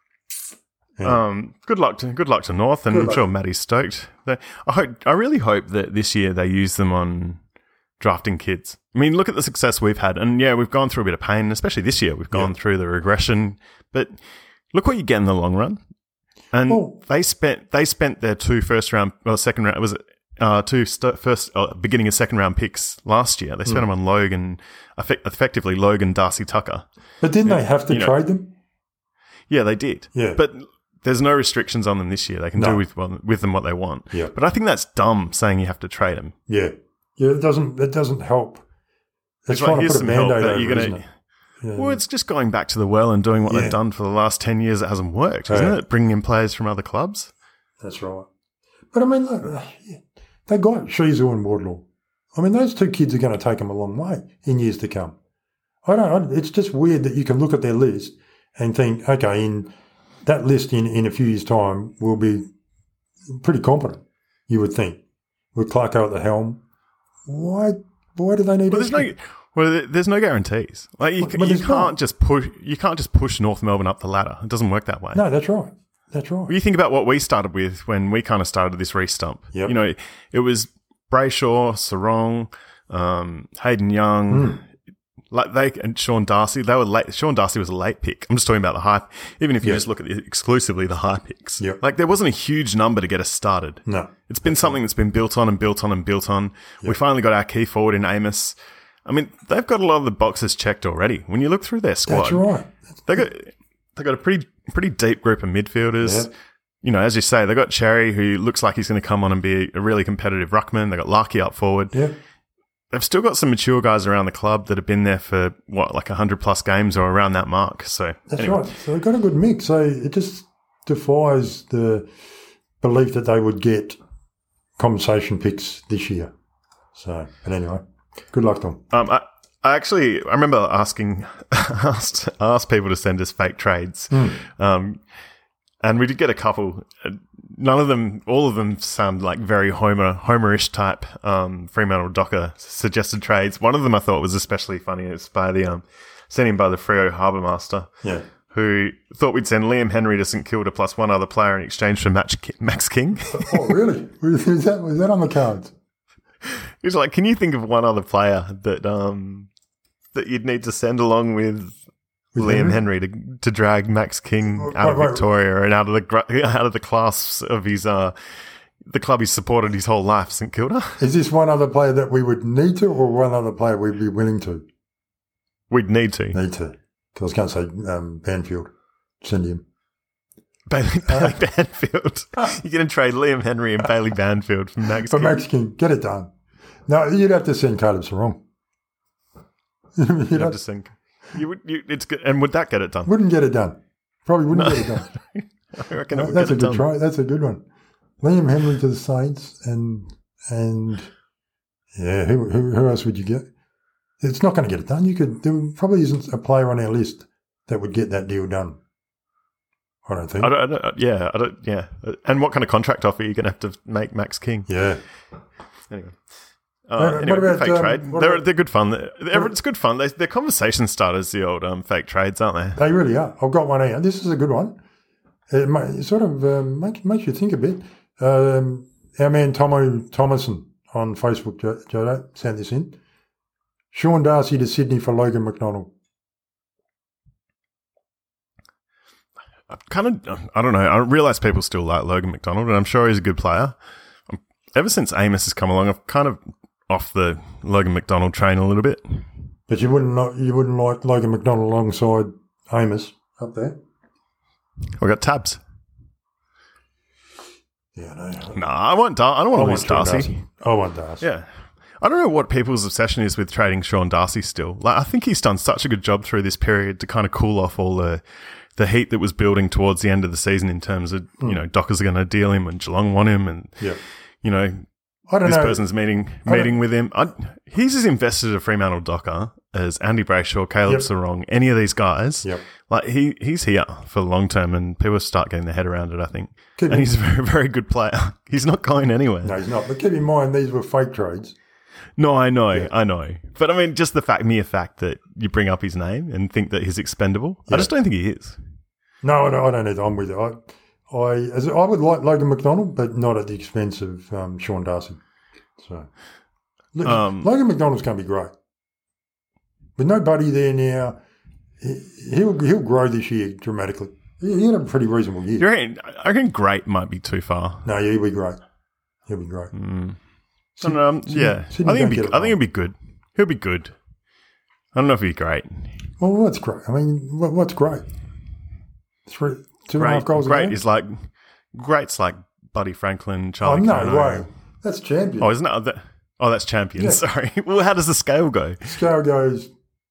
Speaker 3: yeah.
Speaker 1: Um, good luck to good luck to North, and
Speaker 3: Good
Speaker 1: I'm
Speaker 3: luck.
Speaker 1: sure Matty's stoked. They, I hope, I really hope that this year they use them on drafting kids. I mean, look at the success we've had, and yeah, we've gone through a bit of pain, especially this year. We've gone
Speaker 3: Yeah.
Speaker 1: through the regression, but look what you get in the long run. And
Speaker 3: Well-
Speaker 1: they spent they spent their two first round, well, second round was it uh, two st- first uh, beginning of second round picks last year. They spent
Speaker 3: Hmm.
Speaker 1: them on Logan, effect- effectively Logan Darcy Tucker.
Speaker 3: But didn't they have to
Speaker 1: you know-
Speaker 3: trade them?
Speaker 1: Yeah, they did.
Speaker 3: Yeah.
Speaker 1: But there's no restrictions on them this year. They can
Speaker 3: No.
Speaker 1: do with well, with them what they want.
Speaker 3: Yeah.
Speaker 1: But I think that's dumb saying you have to trade them.
Speaker 3: Yeah. Yeah, it doesn't it doesn't help. It's
Speaker 1: It's like,
Speaker 3: trying to
Speaker 1: here's
Speaker 3: put a
Speaker 1: some help
Speaker 3: band-aid
Speaker 1: that
Speaker 3: over
Speaker 1: you're
Speaker 3: it,
Speaker 1: gonna-
Speaker 3: isn't it? Yeah.
Speaker 1: Well, it's just going back to the well and doing what
Speaker 3: Yeah.
Speaker 1: they've done for the last ten years that hasn't worked, isn't
Speaker 3: Yeah.
Speaker 1: it? Bringing in players from other clubs.
Speaker 3: That's right. But I mean, look, uh, yeah, they got Shizu and Wardlaw. I mean, those two kids are going to take them a long way in years to come. I don't. I, it's just weird that you can look at their list and think, okay, in that list in, in a few years' time will be pretty competent. You would think with Clarko at the helm. Why? Why do they need?
Speaker 1: Well, there's
Speaker 3: extra?
Speaker 1: no well, there- there's no guarantees. Like you,
Speaker 3: Well,
Speaker 1: c-
Speaker 3: but
Speaker 1: you
Speaker 3: there's
Speaker 1: can't
Speaker 3: not.
Speaker 1: just push. You can't just push North Melbourne up the ladder. It doesn't work that way.
Speaker 3: No, that's right. That's right.
Speaker 1: You think about what we started with when we kind of started this restump.
Speaker 3: Yep.
Speaker 1: You know, it was Brayshaw, Sarong, um, Hayden Young,
Speaker 3: Hmm.
Speaker 1: like they and Sean Darcy. They were late. Sean Darcy was a late pick. I'm just talking about the hype. Even if you
Speaker 3: Yeah.
Speaker 1: just look at the, exclusively the high picks,
Speaker 3: Yep.
Speaker 1: like there wasn't a huge number to get us started.
Speaker 3: No.
Speaker 1: It's been something that's been built on and built on and built on. We finally got our key forward in Amos. I mean, they've got a lot of the boxes checked already. When you look through their squad,
Speaker 3: That's right.
Speaker 1: they got they got a pretty pretty deep group of midfielders.
Speaker 3: Yeah.
Speaker 1: You know, as you say, they got Cherry, who looks like he's going to come on and be a really competitive ruckman. They got Larky up forward.
Speaker 3: Yeah.
Speaker 1: They've still got some mature guys around the club that have been there for what, like a hundred plus games or around that mark. So
Speaker 3: That's
Speaker 1: anyway.
Speaker 3: right. So they've got a good mix. So it just defies the belief that they would get compensation picks this year. So, but anyway, good luck to them.
Speaker 1: Um, I, I actually, I remember asking, asked, asked people to send us fake trades. Um, and we did get a couple. Uh, none of them, all of them sound like very Homer, Homerish type um, Fremantle Docker suggested trades. One of them I thought was especially funny. It's by the um, sent in by the Freo Harbour Master,
Speaker 3: Yeah.
Speaker 1: who thought we'd send Liam Henry to St Kilda plus one other player in exchange for Max, Max King.
Speaker 3: Oh, really? Was that, was that on the cards?
Speaker 1: He's like, can you think of one other player that um that you'd need to send along with, with Liam Henry, Henry to to drag Max King out
Speaker 3: wait,
Speaker 1: of
Speaker 3: wait.
Speaker 1: Victoria and out of the gra- out of the clasps of his uh the club he's supported his whole life, St Kilda?
Speaker 3: Is this one other player that we would need to, or one other player we'd be willing to?
Speaker 1: We'd need to.
Speaker 3: Need to. Because I was going to say um, Banfield. Send him.
Speaker 1: Bailey, Bailey Banfield. You're going to trade Liam Henry and Bailey Banfield for Max
Speaker 3: For
Speaker 1: King.
Speaker 3: Max King. Get it done. No, you'd have to send Caleb Sarong. you'd
Speaker 1: You'd have
Speaker 3: have,
Speaker 1: to think. You would. You, it's good. And would that get it done?
Speaker 3: wouldn't get it done. Probably wouldn't
Speaker 1: No.
Speaker 3: get it done.
Speaker 1: I reckon it would
Speaker 3: That's
Speaker 1: get
Speaker 3: a
Speaker 1: it
Speaker 3: good
Speaker 1: done.
Speaker 3: try. That's a good one. Liam Henry to the Saints, and and yeah, who who, who else would you get? It's not going to get it done. You could. There probably isn't a player on our list that would get that deal done. I don't think.
Speaker 1: I don't, I don't, yeah, I don't, yeah. And what kind of contract offer are you going to have to make Max King?
Speaker 3: Yeah.
Speaker 1: Anyway.
Speaker 3: Uh,
Speaker 1: Uh,
Speaker 3: what
Speaker 1: anyway,
Speaker 3: about,
Speaker 1: fake
Speaker 3: um,
Speaker 1: trade.
Speaker 3: what
Speaker 1: They're,
Speaker 3: about-
Speaker 1: they're good fun. They're, it's good fun. They, they're conversation starters, the old um, fake trades, aren't they?
Speaker 3: They really are. I've got one here. This is a good one. It, ma- it sort of um, make, makes you think a bit. Um, our man Tomo Thomason on Facebook, Jo- Jodo, sent this in. Sean Darcy to Sydney for Logan McDonald.
Speaker 1: I kind of, I don't know. I realise people still like Logan McDonald, and I'm sure he's a good player. Um, ever since Amos has come along, I've kind of off the Logan McDonald train a little bit.
Speaker 3: But you wouldn't lo- you wouldn't like Logan McDonald alongside Amos up there?
Speaker 1: We got tabs.
Speaker 3: Yeah, no.
Speaker 1: No, I want. Dar- I don't want to lose
Speaker 3: Sean
Speaker 1: Darcy.
Speaker 3: I want Darcy.
Speaker 1: Yeah. I don't know what people's obsession is with trading Sean Darcy still. Like, I think he's done such a good job through this period to kind of cool off all the the heat that was building towards the end of the season in terms of, you know, Dockers are going to deal him and Geelong want him and,
Speaker 3: Yeah.
Speaker 1: you know,
Speaker 3: I don't
Speaker 1: this
Speaker 3: know.
Speaker 1: person's meeting
Speaker 3: I
Speaker 1: meeting
Speaker 3: don't-
Speaker 1: with him. I, he's as invested a Fremantle Docker as Andy Brayshaw, Caleb
Speaker 3: Yep.
Speaker 1: Sarong, any of these guys.
Speaker 3: Yep.
Speaker 1: Like, he he's here for the long term and people start getting their head around it, I think.
Speaker 3: Keep
Speaker 1: and
Speaker 3: in-
Speaker 1: he's a very, very good player. He's not going anywhere.
Speaker 3: No, he's not. But keep in mind, these were fake trades.
Speaker 1: No, I know, I know. But I mean, just the fact, mere fact that you bring up his name and think that he's expendable, I
Speaker 3: Yeah.
Speaker 1: just don't think he is.
Speaker 3: No, I don't, I don't either. I'm with you. I, I, as, I would like Logan McDonald, but not at the expense of um, Sean Darcy. So, look,
Speaker 1: Um,
Speaker 3: Logan McDonald's going to be great. With no Buddy there now, he, he'll he'll grow this year dramatically. He, he had a pretty reasonable year.
Speaker 1: You reckon, I reckon great might be too far.
Speaker 3: No, yeah, he'll be great. He'll be great.
Speaker 1: I don't know, um,
Speaker 3: Sydney-
Speaker 1: yeah,
Speaker 3: Sydney
Speaker 1: I think
Speaker 3: don't
Speaker 1: he'll be,
Speaker 3: get it
Speaker 1: I think he'll
Speaker 3: wrong.
Speaker 1: be good. He'll be good. I don't know if he'll be great.
Speaker 3: Well, what's great? I mean, what, what's great? Three, two and a half
Speaker 1: Great,
Speaker 3: goals a
Speaker 1: great
Speaker 3: game?
Speaker 1: is like, great's like Buddy Franklin,
Speaker 3: Oh,
Speaker 1: Charlie
Speaker 3: no
Speaker 1: Curnow.
Speaker 3: way. That's champion.
Speaker 1: Oh, isn't that, that? Oh, that's champion.
Speaker 3: Yeah.
Speaker 1: Sorry. Well, how does the scale go?
Speaker 3: Scale goes.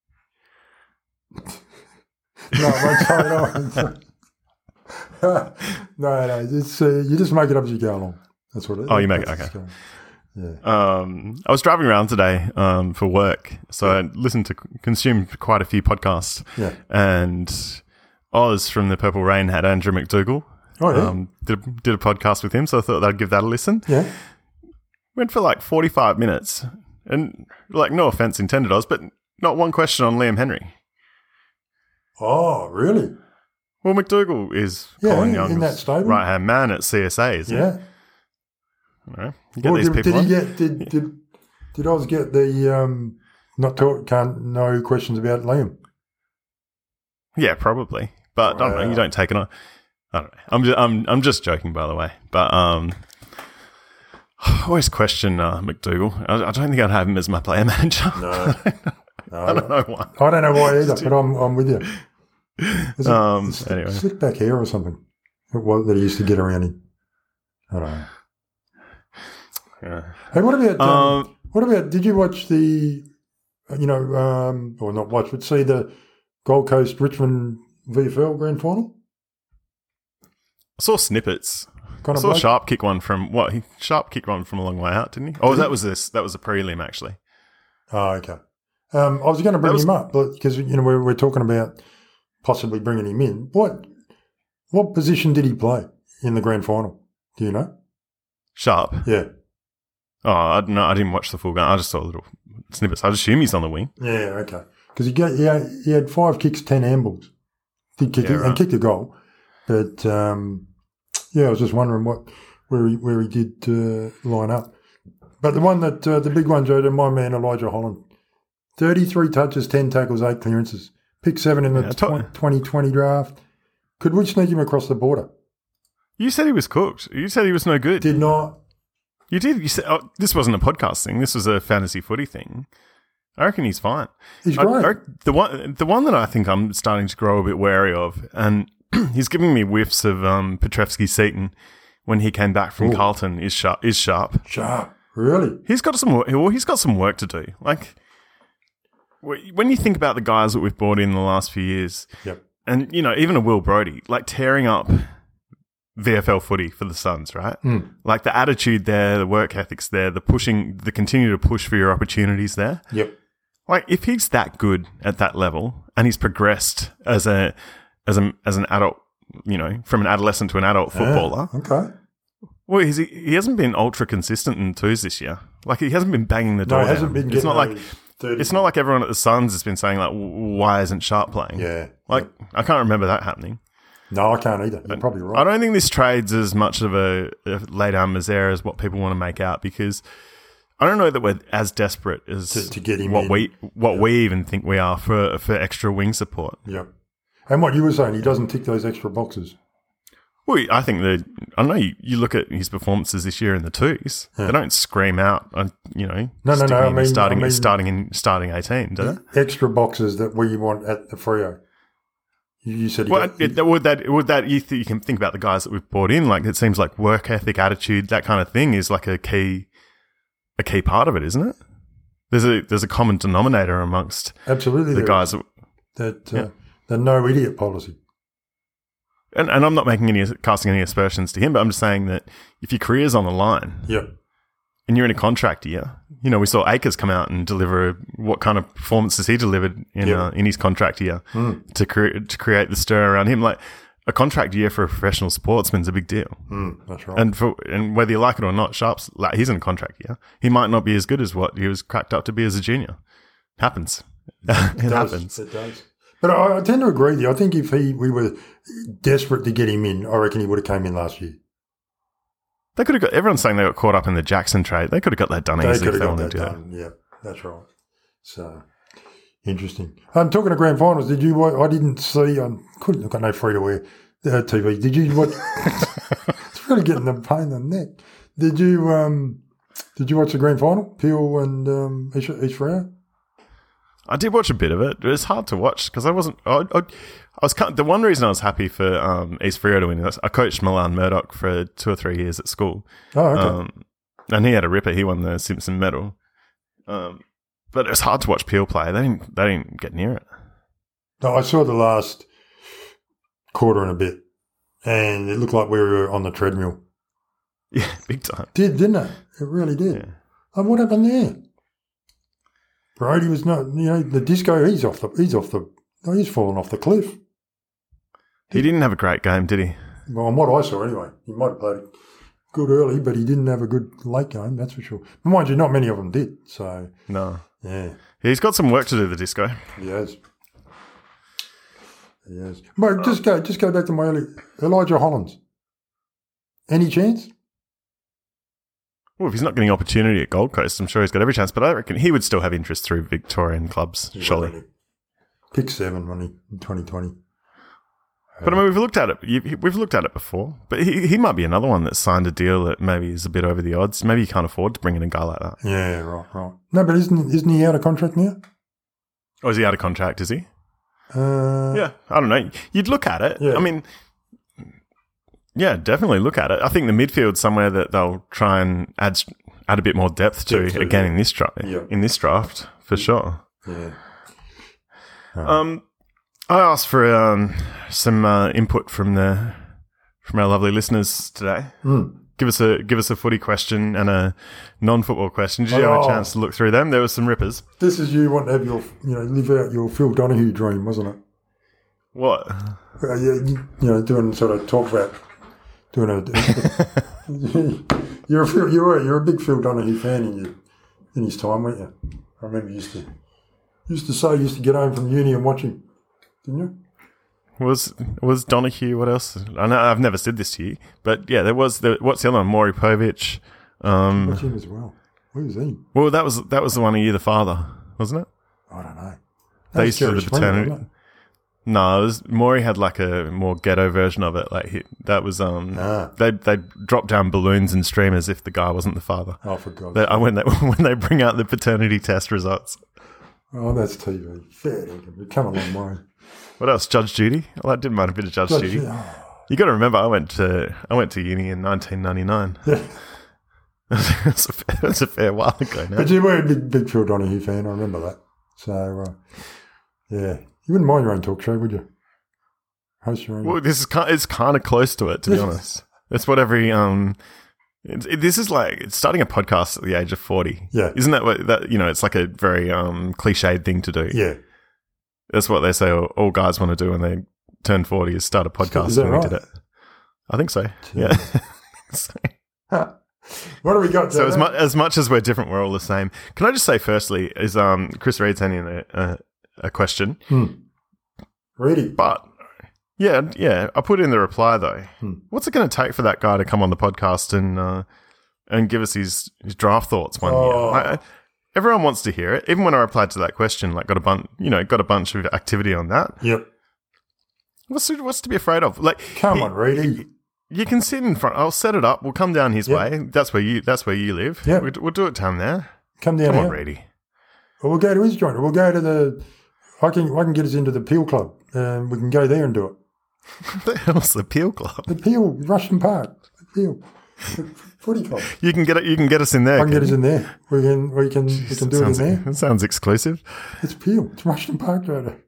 Speaker 3: no, it won't go on. no, no, it's, uh, you just make it up as you go along. That's what it is.
Speaker 1: Oh, you make it, okay.
Speaker 3: Yeah.
Speaker 1: Um, I was driving around today um, for work, so I listened to, consumed quite a few podcasts.
Speaker 3: Yeah.
Speaker 1: And Oz from the Purple Rain had Andrew McDougall.
Speaker 3: Oh, yeah.
Speaker 1: Um, did, a, did a podcast with him, so I thought I'd give that a listen.
Speaker 3: Yeah.
Speaker 1: Went for like forty-five minutes. And, like, no offense intended, Oz, but not one question on Liam Henry.
Speaker 3: Oh, really?
Speaker 1: Well, McDougall is
Speaker 3: Yeah,
Speaker 1: Colin
Speaker 3: in
Speaker 1: Young's
Speaker 3: that stable.
Speaker 1: right-hand man at C S A, isn't
Speaker 3: Yeah.
Speaker 1: he? You know, you get
Speaker 3: Well,
Speaker 1: these
Speaker 3: did,
Speaker 1: people
Speaker 3: did he
Speaker 1: on.
Speaker 3: get did did did Oz get the um not talk can't no questions about Liam?
Speaker 1: Yeah, probably. But I don't know.
Speaker 3: Wow.
Speaker 1: You don't take it on. I don't know. I'm just, I'm I'm just joking, by the way. But um, I always question uh, McDougall. I, I don't think I'd have him as my player manager.
Speaker 3: No. No,
Speaker 1: I don't know why.
Speaker 3: I don't know why either, but I'm I'm with you. Is it
Speaker 1: Um,
Speaker 3: slick,
Speaker 1: anyway.
Speaker 3: slick back hair or something? It was that he used to get around in. I don't know.
Speaker 1: Yeah.
Speaker 3: Hey, what about um,
Speaker 1: Um,
Speaker 3: what about? Did you watch the, you know, um, or not watch, but see the Gold Coast Richmond V F L Grand Final?
Speaker 1: I saw snippets. I
Speaker 3: Kind
Speaker 1: saw
Speaker 3: of
Speaker 1: Sharp kick one from what? He Sharp kick one from a long way out, didn't he? Oh, that was this. That was a prelim, actually.
Speaker 3: Oh, okay. Um, I was going to bring
Speaker 1: was-
Speaker 3: him up because you know we're, we're talking about possibly bringing him in. What what position did he play in the grand final Do you know?
Speaker 1: Sharp.
Speaker 3: Yeah.
Speaker 1: Oh, I, no, I didn't watch the full game. I just saw little snippets. I assume he's on the wing.
Speaker 3: Yeah, okay. Because he, got- he, had- he had five kicks, ten handballs. Did kick
Speaker 1: Yeah,
Speaker 3: it,
Speaker 1: right.
Speaker 3: and kicked a goal. But, um, yeah, I was just wondering what where he, where he did uh, line up. But the one that, uh, the big one, Joe, my man Elijah Holland, thirty-three touches, ten tackles, eight clearances. Pick seven in the
Speaker 1: Yeah, I told-
Speaker 3: twenty twenty draft. Could we sneak him across the border?
Speaker 1: You said he was cooked. You said he was no good.
Speaker 3: Did not.
Speaker 1: You did. You said oh, this wasn't a podcast thing. This was a fantasy footy thing. I reckon he's fine.
Speaker 3: He's
Speaker 1: I-
Speaker 3: great.
Speaker 1: I reckon the one, the one that I think I'm starting to grow a bit wary of, and he's giving me whiffs of um, Petrevsky-Seton when he came back from
Speaker 3: Ooh.
Speaker 1: Carlton. Is sharp. Is sharp.
Speaker 3: Sharp. Really?
Speaker 1: He's got some. wor- Well, he's got some work to do. Like wh- when you think about the guys that we've brought in the last few years,
Speaker 3: Yep.
Speaker 1: and you know even a Will Brodie, like tearing up V F L footy for the Suns, right?
Speaker 3: Mm.
Speaker 1: Like the attitude there, the work ethics there, the pushing, the continue to push for your opportunities there.
Speaker 3: Yep.
Speaker 1: Like if he's that good at that level and he's progressed as a as a as an adult, you know, from an adolescent to an adult footballer.
Speaker 3: Ah, okay.
Speaker 1: Well, he's, he hasn't been ultra consistent in twos this year. Like he hasn't been banging the door.
Speaker 3: No, it hasn't
Speaker 1: down.
Speaker 3: been
Speaker 1: It's
Speaker 3: getting
Speaker 1: not like
Speaker 3: those thirty.
Speaker 1: it's not like everyone at the Suns has been saying like, "W- why isn't Sharp playing?
Speaker 3: Yeah.
Speaker 1: Like I can't remember that happening.
Speaker 3: No, I can't either. You're probably right.
Speaker 1: I don't think this trades as much of a, a lay down misere as what people want to make out because I don't know that we're as desperate as
Speaker 3: To- to get him
Speaker 1: what
Speaker 3: in.
Speaker 1: we what we even think we are for for extra wing support.
Speaker 3: Yep. And what you were saying, he doesn't tick those extra boxes.
Speaker 1: Well, I think that I don't know. You, you look at his performances this year in the twos;
Speaker 3: Yeah.
Speaker 1: they don't scream out. uh, You know,
Speaker 3: No, no,
Speaker 1: sticking
Speaker 3: no, I
Speaker 1: in
Speaker 3: mean-
Speaker 1: starting
Speaker 3: I mean-
Speaker 1: starting in starting eighteen. Do they?
Speaker 3: Extra boxes that we want at the Freo. You, you said he
Speaker 1: Well,
Speaker 3: got,
Speaker 1: it, would that would that you, th- you can think about the guys that we've brought in? Like it seems like work ethic, attitude, that kind of thing is like a key a key part of it, isn't it? There's a there's a common denominator amongst
Speaker 3: absolutely
Speaker 1: the
Speaker 3: there
Speaker 1: guys, that,
Speaker 3: that uh,
Speaker 1: Yeah.
Speaker 3: the no idiot policy.
Speaker 1: and, and I'm not making any casting any aspersions to him, but I'm just saying that if your career's on the line
Speaker 3: Yep.
Speaker 1: and you're in a contract year, you know, we saw Akers come out and deliver what kind of performances he delivered in
Speaker 3: Yep.
Speaker 1: uh, in his contract year
Speaker 3: Mm.
Speaker 1: to create to create the stir around him. Like a contract year for a professional sportsman's a big deal.
Speaker 3: Mm, that's right.
Speaker 1: And for and whether you like it or not, Sharp's like he's in a contract year. He might not be as good as what he was cracked up to be as a junior. Happens. it
Speaker 3: it does.
Speaker 1: happens.
Speaker 3: It does. But I, I tend to agree with you. I think if he we were desperate to get him in, I reckon he would have came in last year.
Speaker 1: They could have got everyone's saying they got caught up in the Jackson trade. They could have got that done
Speaker 3: They
Speaker 1: easily
Speaker 3: could
Speaker 1: if
Speaker 3: have
Speaker 1: they
Speaker 3: got
Speaker 1: wanted
Speaker 3: that
Speaker 1: to do that.
Speaker 3: done. Yeah, that's right. So interesting. I'm talking to grand finals. Did you? wa- I didn't see. I couldn't. I've got no free to wear uh, T V. Did you? Watch? It's really getting the pain in the neck. Did you? Um, did you watch the grand final? Peel and um, East, East Freo?
Speaker 1: I did watch a bit of it. It was hard to watch because I wasn't. I, I, I was kind of, the one reason I was happy for um, East Freo to win. is I coached Milan Murdoch for two or three years at school,
Speaker 3: Oh, okay.
Speaker 1: um, and he had a ripper. He won the Simpson Medal, um, but it was hard to watch Peel play. They didn't. They didn't get near it.
Speaker 3: No, I saw the last quarter and a bit, and it looked like we were on the treadmill.
Speaker 1: Yeah, big time.
Speaker 3: Did didn't it? It really did.
Speaker 1: Yeah.
Speaker 3: And what happened there? Brody was not. You know, the disco. He's off the. He's off the. Oh, he's fallen off the cliff.
Speaker 1: He didn't have a great game, did he?
Speaker 3: Well, on what I saw anyway, he might have played good early, but he didn't have a good late game. That's for sure. But mind you, not many of them did. So
Speaker 1: No.
Speaker 3: yeah,
Speaker 1: He's got some work to do, the disco.
Speaker 3: he has. He has. But just go. Just go back to my early Elijah Hollands. Any chance?
Speaker 1: Well, if he's not getting opportunity at Gold Coast, I'm sure he's got every chance. But I reckon he would still have interest through Victorian clubs, surely.
Speaker 3: Pick seven, wasn't he, in twenty twenty?
Speaker 1: But I mean, we've looked at it. you- We've looked at it before. But he he might be another one that signed a deal that maybe is a bit over the odds. Maybe you can't afford to bring in a guy like that.
Speaker 3: Yeah, right, right. No, but isn't isn't he out of contract now?
Speaker 1: Or is he out of contract? Is he?
Speaker 3: Uh,
Speaker 1: Yeah, I don't know. You'd look at it.
Speaker 3: Yeah.
Speaker 1: I mean, yeah, definitely look at it. I think the midfield's somewhere that they'll try and add add a bit more depth to
Speaker 3: Depth to,
Speaker 1: again
Speaker 3: yeah.
Speaker 1: in this draft.
Speaker 3: Yeah.
Speaker 1: In this draft, for sure.
Speaker 3: Yeah.
Speaker 1: Um, I asked for um, some uh, input from the from our lovely listeners today.
Speaker 3: Mm.
Speaker 1: Give us a give us a footy question and a non-football question. Did you have a
Speaker 3: Oh.
Speaker 1: chance to look through them? There were some rippers.
Speaker 3: This is you want to have your, you know, live out your Phil Donahue dream, wasn't it?
Speaker 1: What?
Speaker 3: Uh, yeah, you, you know, doing sort of talk about doing a, you're a Phil, you're a, you're a big Phil Donahue fan in you in his time, weren't you? I remember you used to used to say you used to get home from uni and watch him, didn't you?
Speaker 1: Was was Donahue? What else? I know I've never said this to you, but yeah, there was the what's the other one? Maury Povich. Um,
Speaker 3: Watch him as well. Who was he?
Speaker 1: well, that was that was the one of you, the father, wasn't it?
Speaker 3: I don't know.
Speaker 1: They
Speaker 3: That
Speaker 1: used to do
Speaker 3: Jerry
Speaker 1: the
Speaker 3: Springer,
Speaker 1: paternity.
Speaker 3: wasn't
Speaker 1: No, it was, Maury had like a more ghetto version of it. Like he, that was um,
Speaker 3: Ah.
Speaker 1: they they drop down balloons and stream as if the guy wasn't the father.
Speaker 3: it? Oh, for God's
Speaker 1: They,
Speaker 3: sake.
Speaker 1: when they when they bring out the paternity test results.
Speaker 3: Oh, that's T V. Fair dinkum. We've come a long way.
Speaker 1: What else? Judge Judy. Well, I didn't mind a bit of Judge,
Speaker 3: Judge-
Speaker 1: Judy.
Speaker 3: oh,
Speaker 1: You got to remember, I went to I went to uni in nineteen ninety-nine.
Speaker 3: yeah.
Speaker 1: That's a, fair- that's a fair while ago now.
Speaker 3: But you were a big, big Phil Donahue fan. I remember that. So, uh, yeah. You wouldn't mind your own talk show, would you? Host your own.
Speaker 1: Well, this is kind, it's kind of close to it, to be honest. That's what every um. It, it- this is like it's starting a podcast at the age of forty.
Speaker 3: Yeah.
Speaker 1: Isn't that what that you know? It's like a very um cliched thing to do.
Speaker 3: Yeah.
Speaker 1: That's what they say all, all guys want to do when they turn forty is start a podcast.
Speaker 3: Is that
Speaker 1: and we
Speaker 3: right?
Speaker 1: did it. I think so. Yeah. so
Speaker 3: What do we got,
Speaker 1: so as
Speaker 3: Joe?
Speaker 1: much as much as we're different, we're all the same. Can I just say firstly is um Chris Reed sending in a, a, a question,
Speaker 3: Ready?
Speaker 1: but yeah, yeah, I put in the reply though.
Speaker 3: Hmm.
Speaker 1: What's it going to take for that guy to come on the podcast and uh, and give us his, his draft thoughts one
Speaker 3: Oh.
Speaker 1: year? Like, everyone wants to hear it. Even when I replied to that question, like got a bunch, you know, got a bunch of activity on that.
Speaker 3: Yep.
Speaker 1: What's to, what's to be afraid of? Like,
Speaker 3: Come
Speaker 1: he-
Speaker 3: on, Reedy.
Speaker 1: You can sit in front. I'll set it up. We'll come down his
Speaker 3: Yep.
Speaker 1: way. That's where you. That's where you live.
Speaker 3: Yep.
Speaker 1: We'll, we'll do it down there.
Speaker 3: Come down
Speaker 1: Come on,
Speaker 3: here.
Speaker 1: Reedy.
Speaker 3: Or we'll go to his joint. Or we'll go to the... I can I can get us into the Peel Club. Um, we can go there and do it.
Speaker 1: What the hell's the Peel Club?
Speaker 3: The Peel, Rushton Park. The Peel. The footy club.
Speaker 1: You can get it. You can get us in there.
Speaker 3: I can get
Speaker 1: Ken.
Speaker 3: us in there. We can we can we can do it in
Speaker 1: sounds,
Speaker 3: there.
Speaker 1: That sounds exclusive.
Speaker 3: It's Peel. It's Rushton Park, Jodo.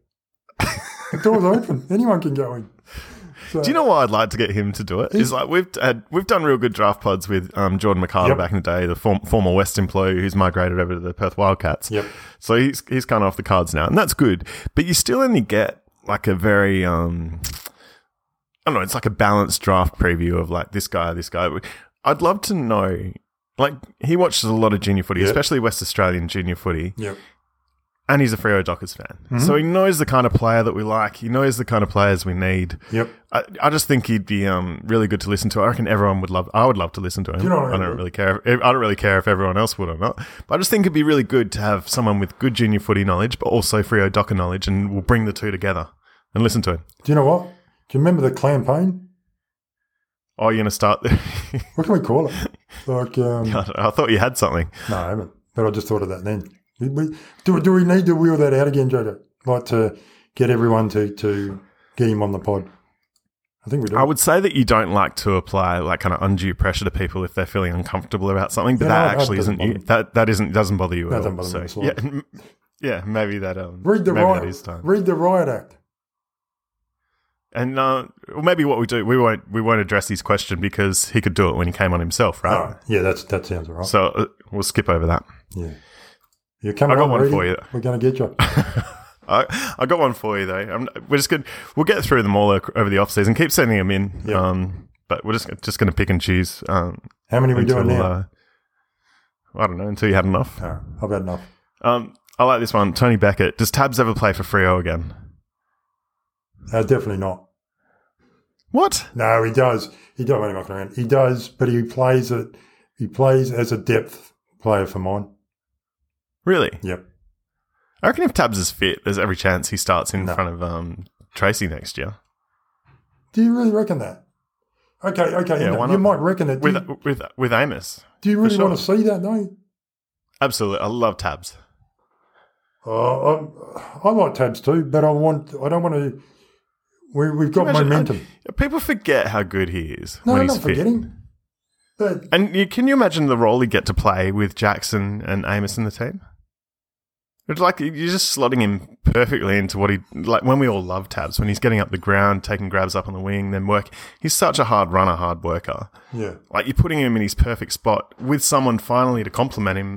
Speaker 3: The door's open. Anyone can go in. So,
Speaker 1: Do you know why I'd like to get him to do it? Is like we've had we've done real good draft pods with um, Jordan McCarter
Speaker 3: Yep.
Speaker 1: back in the day, the form, former West employee who's migrated over to the Perth Wildcats.
Speaker 3: Yep.
Speaker 1: So he's he's kind of off the cards now, and that's good. But you still only get like a very um, I don't know. It's like a balanced draft preview of like this guy, this guy. I'd love to know. Like he watches a lot of junior footy,
Speaker 3: Yep.
Speaker 1: especially West Australian junior footy.
Speaker 3: Yep.
Speaker 1: And he's a Freo Dockers fan.
Speaker 3: Mm-hmm.
Speaker 1: So he knows the kind of player that we like. He knows the kind of players we need.
Speaker 3: Yep.
Speaker 1: I, I just think he'd be um, really good to listen to. I reckon everyone would love. I would love to listen to him.
Speaker 3: You know what I
Speaker 1: I
Speaker 3: mean?
Speaker 1: don't really care. If, I don't really care if everyone else would or not. But I just think it'd be really good to have someone with good junior footy knowledge, but also Freo Docker knowledge, and we'll bring the two together and listen to him.
Speaker 3: Do you know what? Do you remember the campaign?
Speaker 1: Oh, you're gonna start?
Speaker 3: What can we call it? Like, um,
Speaker 1: I thought you had something.
Speaker 3: no, I haven't. But I just thought of that then. We, we, do, do we need to wheel that out again, Jojo? Like to get everyone to, to get him on the pod? I think we do.
Speaker 1: I would say that you don't like to apply like kind of undue pressure to people if they're feeling uncomfortable about something, but
Speaker 3: Yeah,
Speaker 1: that
Speaker 3: no, that
Speaker 1: actually
Speaker 3: doesn't
Speaker 1: isn't you.
Speaker 3: bother me.
Speaker 1: That that isn't doesn't bother you at
Speaker 3: That
Speaker 1: all.
Speaker 3: doesn't bother me
Speaker 1: So,
Speaker 3: the
Speaker 1: yeah,
Speaker 3: slightest.
Speaker 1: m- yeah, maybe that. Um,
Speaker 3: read the
Speaker 1: maybe
Speaker 3: riot.
Speaker 1: that is time.
Speaker 3: Read the riot act.
Speaker 1: And uh, well, maybe what we do, we won't we won't address his question because he could do it when he came on himself, right?
Speaker 3: Oh, yeah, that's that sounds all right.
Speaker 1: So uh, we'll skip over that.
Speaker 3: yeah. You come
Speaker 1: I got
Speaker 3: on,
Speaker 1: one
Speaker 3: Reedy.
Speaker 1: for you.
Speaker 3: We're going to get you.
Speaker 1: I I got one for you though. I'm, we're just good. We'll get through them all o- over the off season. Keep sending them in.
Speaker 3: Yeah.
Speaker 1: Um, but we're just just going to pick and choose. Um,
Speaker 3: How many are we
Speaker 1: until,
Speaker 3: doing now?
Speaker 1: Uh, I don't know until you had enough.
Speaker 3: Oh, I've had enough.
Speaker 1: Um, I like this one. Tony Beckett. Does Tabs ever play for Freo again?
Speaker 3: Uh, definitely not.
Speaker 1: What?
Speaker 3: No, he does. He does. I'm not around. He does, but he plays it. He plays as a depth player for mine.
Speaker 1: Really?
Speaker 3: Yep.
Speaker 1: I reckon if Tabs is fit, there's every chance he starts in
Speaker 3: No.
Speaker 1: front of um, Tracy next year.
Speaker 3: Do you really reckon that? Okay, okay.
Speaker 1: Yeah,
Speaker 3: no,
Speaker 1: why
Speaker 3: you
Speaker 1: not?
Speaker 3: might reckon it. Do,
Speaker 1: With
Speaker 3: you,
Speaker 1: with with Amos.
Speaker 3: do you really
Speaker 1: sure.
Speaker 3: want to see that, though?
Speaker 1: Absolutely. I love Tabs.
Speaker 3: Oh, I, I like Tabs too, but I want. I don't want to. We, we've got
Speaker 1: Imagine-
Speaker 3: momentum.
Speaker 1: I- people forget how good he is
Speaker 3: No,
Speaker 1: when
Speaker 3: I'm
Speaker 1: he's
Speaker 3: not
Speaker 1: fit.
Speaker 3: forgetting. But
Speaker 1: And you, can you imagine the role he'd get to play with Jackson and Amos in the team? It's like you're just slotting him perfectly into what he like when we all love Tabs when he's getting up the ground, taking grabs up on the wing, then work. He's such a hard runner, hard worker.
Speaker 3: yeah,
Speaker 1: Like you're putting him in his perfect spot with someone finally to complement him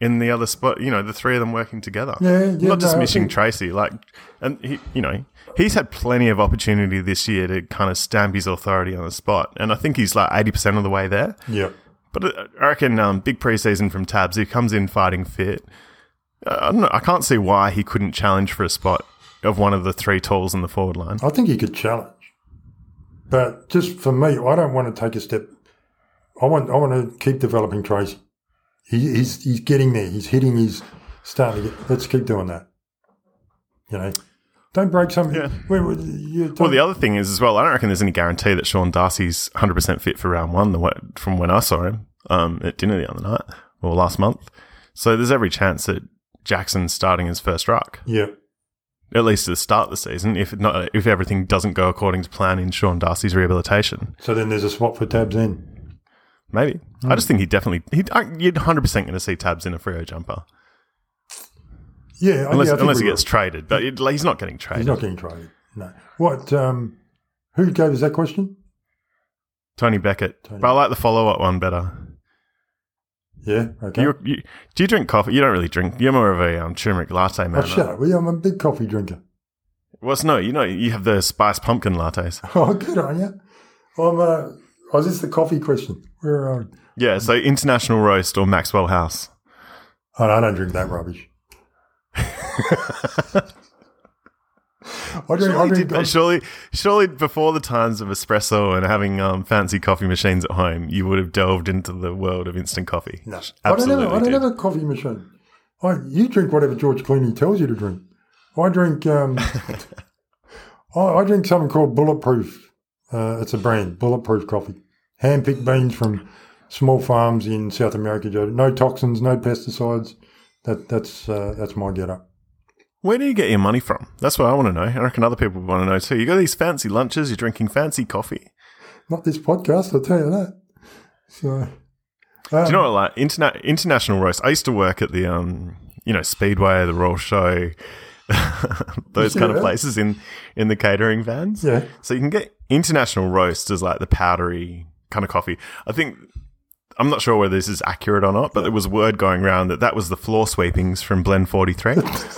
Speaker 1: in the other spot. You know, the three of them working together.
Speaker 3: Yeah, yeah,
Speaker 1: I'm not
Speaker 3: no, I
Speaker 1: dismissing
Speaker 3: think-
Speaker 1: Tracy. Like, and he, you know, he's had plenty of opportunity this year to kind of stamp his authority on the spot, and I think he's like eighty percent of the way there.
Speaker 3: Yeah.
Speaker 1: But I reckon um, big preseason from Tabs. He comes in fighting fit. Uh, I don't know. I can't see why he couldn't challenge for a spot of one of the three talls in the forward line.
Speaker 3: I think he could challenge. But just for me, I don't want to take a step. I want I want to keep developing Tracy. He, he's he's getting there. He's hitting. He's starting to get. Let's keep doing that. You know, don't break something.
Speaker 1: Yeah.
Speaker 3: Well, you don't-
Speaker 1: Well, the other thing is as well, I don't reckon there's any guarantee that Sean Darcy's one hundred percent fit for round one the way, from when I saw him um, at dinner the other night or last month. So there's every chance that Jackson's starting his first ruck,
Speaker 3: yeah.
Speaker 1: at least at the start of the season, if not, if everything doesn't go according to plan in Sean Darcy's rehabilitation.
Speaker 3: So then there's a swap for Tabs in.
Speaker 1: Maybe. I just think he definitely, he, you're one hundred percent going to see Tabs in a Freo jumper.
Speaker 3: Yeah,
Speaker 1: Unless,
Speaker 3: yeah, I think
Speaker 1: unless
Speaker 3: we
Speaker 1: he gets
Speaker 3: will.
Speaker 1: traded. But it, like, he's not getting traded.
Speaker 3: He's not getting traded. No. What? Um, who gave us that question?
Speaker 1: Tony Beckett.
Speaker 3: Tony.
Speaker 1: But I like the follow-up one better.
Speaker 3: Yeah. Okay.
Speaker 1: You, you, do you drink coffee? You don't really drink. You're more of a um, turmeric latte man.
Speaker 3: Oh, shut up. Yeah, I'm a big coffee drinker.
Speaker 1: Well, it's no, you know, you have the spiced pumpkin lattes.
Speaker 3: Oh, good on you. I'm. Uh, oh, is this the coffee question? Where are?
Speaker 1: Yeah, so International Roast or Maxwell House.
Speaker 3: Oh, no, I don't drink that rubbish. I drink. I
Speaker 1: Surely,
Speaker 3: drink.
Speaker 1: did- surely, surely before the times of espresso and having um, fancy coffee machines at home, you would have delved into the world of instant coffee.
Speaker 3: No,
Speaker 1: Absolutely
Speaker 3: I don't have. A, I don't
Speaker 1: did.
Speaker 3: have a coffee machine. I, you drink whatever George Clooney tells you to drink. I drink. Um, I, I drink something called Bulletproof. Uh, it's a brand, Bulletproof Coffee. Hand-picked beans from small farms in South America. No toxins, no pesticides. That that's uh, that's my get-up.
Speaker 1: Where do you get your money from? That's what I want to know. I reckon other people want to know too. You got these fancy lunches, you're drinking fancy coffee.
Speaker 3: Not this podcast, I'll tell you that. So, um,
Speaker 1: Do you know what, like, interna- International Roast, I used to work at the, um, you know, Speedway, the Royal Show, those kind of
Speaker 3: Yeah.
Speaker 1: places in, in the catering vans.
Speaker 3: Yeah.
Speaker 1: So you can get International Roast as like the powdery kind of coffee. I think, I'm not sure whether this is accurate or not, but there was word going around that that was the floor sweepings from Blend forty-three.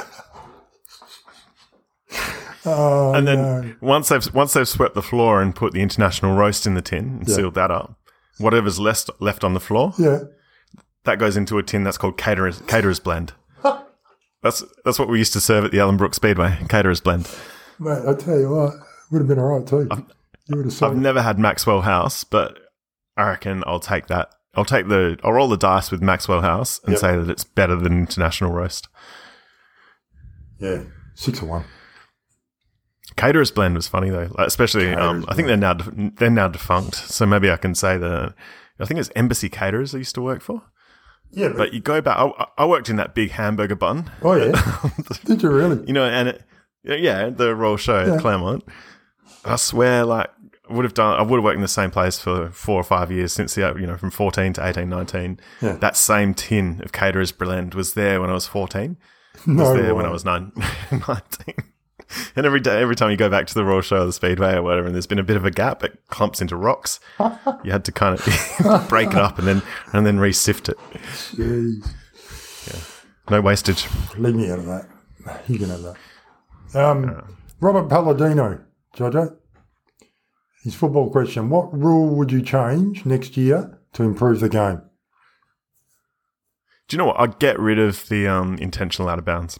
Speaker 3: Oh,
Speaker 1: And then
Speaker 3: no.
Speaker 1: once they've once they've swept the floor and put the International Roast in the tin and
Speaker 3: Yeah.
Speaker 1: sealed that up, whatever's left left on the floor,
Speaker 3: Yeah.
Speaker 1: that goes into a tin that's called caterers caterers blend. That's that's what we used to serve at the Ellenbrook Speedway, caterers blend.
Speaker 3: Mate, I tell you what, would have been all right too. You would have
Speaker 1: I've
Speaker 3: sold.
Speaker 1: never had Maxwell House, but I reckon I'll take that. I'll take the I'll roll the dice with Maxwell House and
Speaker 3: Yep.
Speaker 1: say that it's better than International Roast.
Speaker 3: Yeah, six or one.
Speaker 1: Caterers blend was funny though, like, especially um,
Speaker 3: Caterers
Speaker 1: I think they're now de- they're now defunct, so maybe I can say that I think it's Embassy Caterers I used to work for.
Speaker 3: Yeah, but,
Speaker 1: But you go back. I, I worked in that big hamburger bun,
Speaker 3: oh yeah, did you really?
Speaker 1: you know, and it, yeah, the Royal Show
Speaker 3: Yeah.
Speaker 1: at Claremont. I swear, like, I would have done. I would have worked in the same place for four or five years since the you know from fourteen to eighteen, nineteen.
Speaker 3: Yeah.
Speaker 1: That same tin of Caterers blend was there when I was fourteen. Was
Speaker 3: No
Speaker 1: there
Speaker 3: way.
Speaker 1: when I was nine, nineteen. And every day, every time you go back to the Royal Show or the Speedway or whatever, and there's been a bit of a gap, it clumps into rocks. You had to kind of break it up and then and then re-sift it.
Speaker 3: Jeez.
Speaker 1: No wastage.
Speaker 3: Leave me out of that. You can have that. Um, Robert Palladino, Jojo. His football question: what rule would you change next year to improve the game?
Speaker 1: Do you know what? I'd get rid of the um, intentional out of bounds.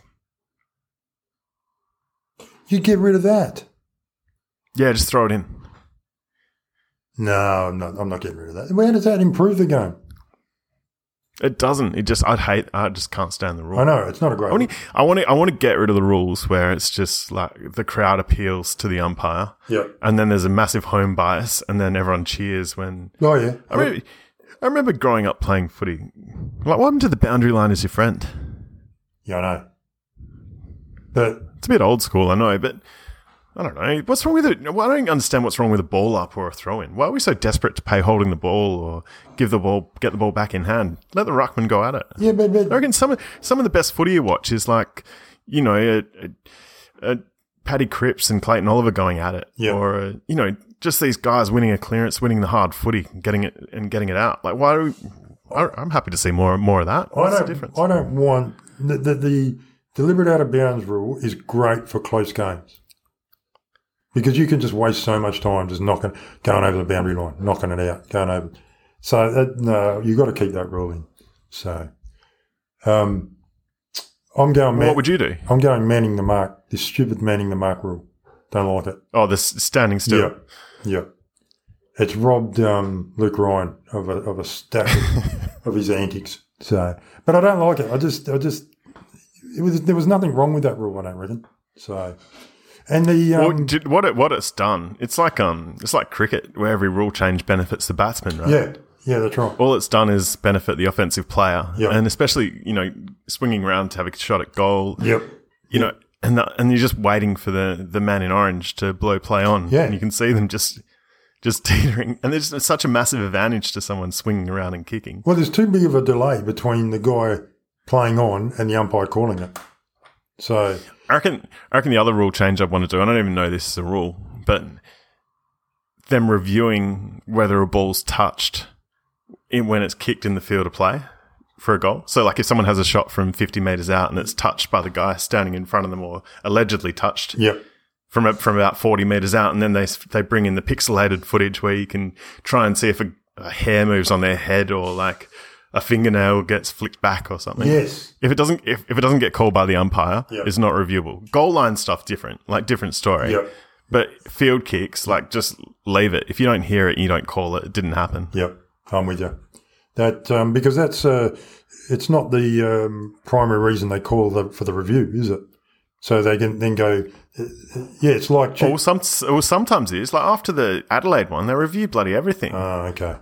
Speaker 3: You get rid of that.
Speaker 1: Yeah, just throw it in.
Speaker 3: No, I'm not. I'm not getting rid of that. How does that improve the game?
Speaker 1: It doesn't. It just. I'd hate. I just can't stand the rule.
Speaker 3: I know it's not a great.
Speaker 1: I want to. I want to. I want to get rid of the rules where it's just like the crowd appeals to the umpire,
Speaker 3: Yep.
Speaker 1: and then there's a massive home bias, and then everyone cheers when.
Speaker 3: Oh yeah.
Speaker 1: I remember. I remember growing up playing footy. Like, what happened to the boundary line is your friend?
Speaker 3: Yeah, I know. But
Speaker 1: It's a bit old school, I know, but I don't know. What's wrong with it? Well, I don't understand what's wrong with a ball up or a throw in. Why are we so desperate to pay holding the ball or give the ball, get the ball back in hand? Let the ruckman go at it.
Speaker 3: yeah, but, but
Speaker 1: I reckon some of, some of the best footy you watch is like, you know, a, a, a Paddy Cripps and Clayton Oliver going at it,
Speaker 3: Yeah.
Speaker 1: or uh, you know, just these guys winning a clearance, winning the hard footy, and getting it and getting it out. Like, why do we, I, I'm happy to see more more of that.
Speaker 3: I
Speaker 1: What's the
Speaker 3: don't.
Speaker 1: difference?
Speaker 3: I don't want the, the the deliberate out of bounds rule is great for close games because you can just waste so much time just knocking, going over the boundary line, knocking it out, going over. So that, no, you got to keep that rule in. So, um, I'm going. Man,
Speaker 1: what would you do?
Speaker 3: I'm going manning the mark. This stupid manning the mark rule. Don't like it.
Speaker 1: Oh, this standing still.
Speaker 3: Yeah, yeah. It's robbed um, Luke Ryan of a of a stack of, of his antics. So, but I don't like it. I just, I just, it was there was nothing wrong with that rule. I don't reckon. So, and the um,
Speaker 1: well, did, what it what it's done, it's like um, it's like cricket where every rule change benefits the batsman, right?
Speaker 3: yeah, yeah, that's right.
Speaker 1: All it's done is benefit the offensive player,
Speaker 3: Yep.
Speaker 1: and especially you know swinging around to have a shot at goal.
Speaker 3: Yep.
Speaker 1: You know, and the, and you're just waiting for the, the man in orange to blow play on.
Speaker 3: Yeah.
Speaker 1: And you can see them just just teetering. And there's such a massive advantage to someone swinging around and kicking.
Speaker 3: Well, there's too big of a delay between the guy playing on and the umpire calling it. So,
Speaker 1: I reckon, I reckon the other rule change I want to do, I don't even know this is a rule, but them reviewing whether a ball's touched in, when it's kicked in the field of play for a goal. So, like if someone has a shot from fifty metres out and it's touched by the guy standing in front of them or allegedly touched
Speaker 3: yep.
Speaker 1: from from about forty metres out, and then they they bring in the pixelated footage where you can try and see if a, a hair moves on their head or like a fingernail gets flicked back or something.
Speaker 3: Yes.
Speaker 1: If it doesn't if, if it doesn't get called by the umpire,
Speaker 3: Yep.
Speaker 1: it's not reviewable. Goal line stuff different, like different story.
Speaker 3: Yep.
Speaker 1: But field kicks, like just leave it. If you don't hear it, you don't call it. It didn't happen.
Speaker 3: Yep. I'm with you. That um, because that's uh, it's not the um, primary reason they call the, for the review, is it? So they can then go, uh, yeah, it's like check-
Speaker 1: Or some, or sometimes it is like after the Adelaide one, they review bloody everything.
Speaker 3: Oh, okay.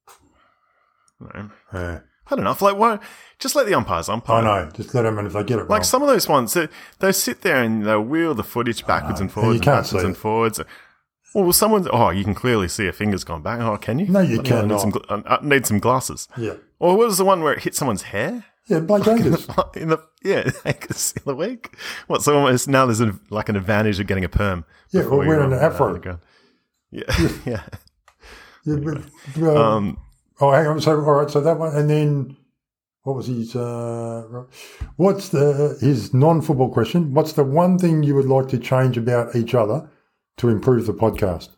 Speaker 1: No.
Speaker 3: Yeah.
Speaker 1: I don't know. Like, why? Just let the umpires umpire.
Speaker 3: I know. Just let them, and if they get it
Speaker 1: Like
Speaker 3: wrong.
Speaker 1: some of those ones, they, they sit there and they'll wheel the footage backwards and forwards
Speaker 3: you
Speaker 1: and
Speaker 3: can't
Speaker 1: backwards
Speaker 3: see
Speaker 1: and
Speaker 3: it.
Speaker 1: forwards. Well, someone's, oh, you can clearly see a finger's gone back. Oh, can you?
Speaker 3: No, you
Speaker 1: Bloody hell, I need
Speaker 3: cannot.
Speaker 1: some, gla- I need some glasses.
Speaker 3: yeah.
Speaker 1: Or what was the one where it hit someone's hair?
Speaker 3: Yeah, Blake Angus.
Speaker 1: In the, yeah, Angus in the week. What, so almost now there's a, like an advantage of getting a perm.
Speaker 3: Yeah,
Speaker 1: before
Speaker 3: or
Speaker 1: you
Speaker 3: wearing
Speaker 1: run
Speaker 3: an
Speaker 1: out
Speaker 3: afro.
Speaker 1: of the ground. Yeah, yeah.
Speaker 3: Yeah, but, uh,
Speaker 1: Um,
Speaker 3: oh, hang on. So, all right. So that one, and then what was his? Uh, what's the his non-football question? What's the one thing you would like to change about each other to improve the podcast?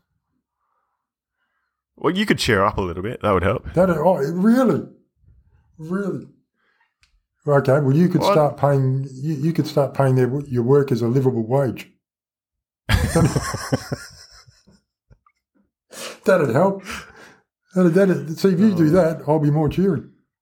Speaker 1: well, you could cheer up a little bit. That would help.
Speaker 3: That oh, really, really. Okay. Well, you could
Speaker 1: What?
Speaker 3: start paying. You, you could start paying their your work as a livable wage. That'd help. That'd, that'd, see, if you do that, I'll be more cheery.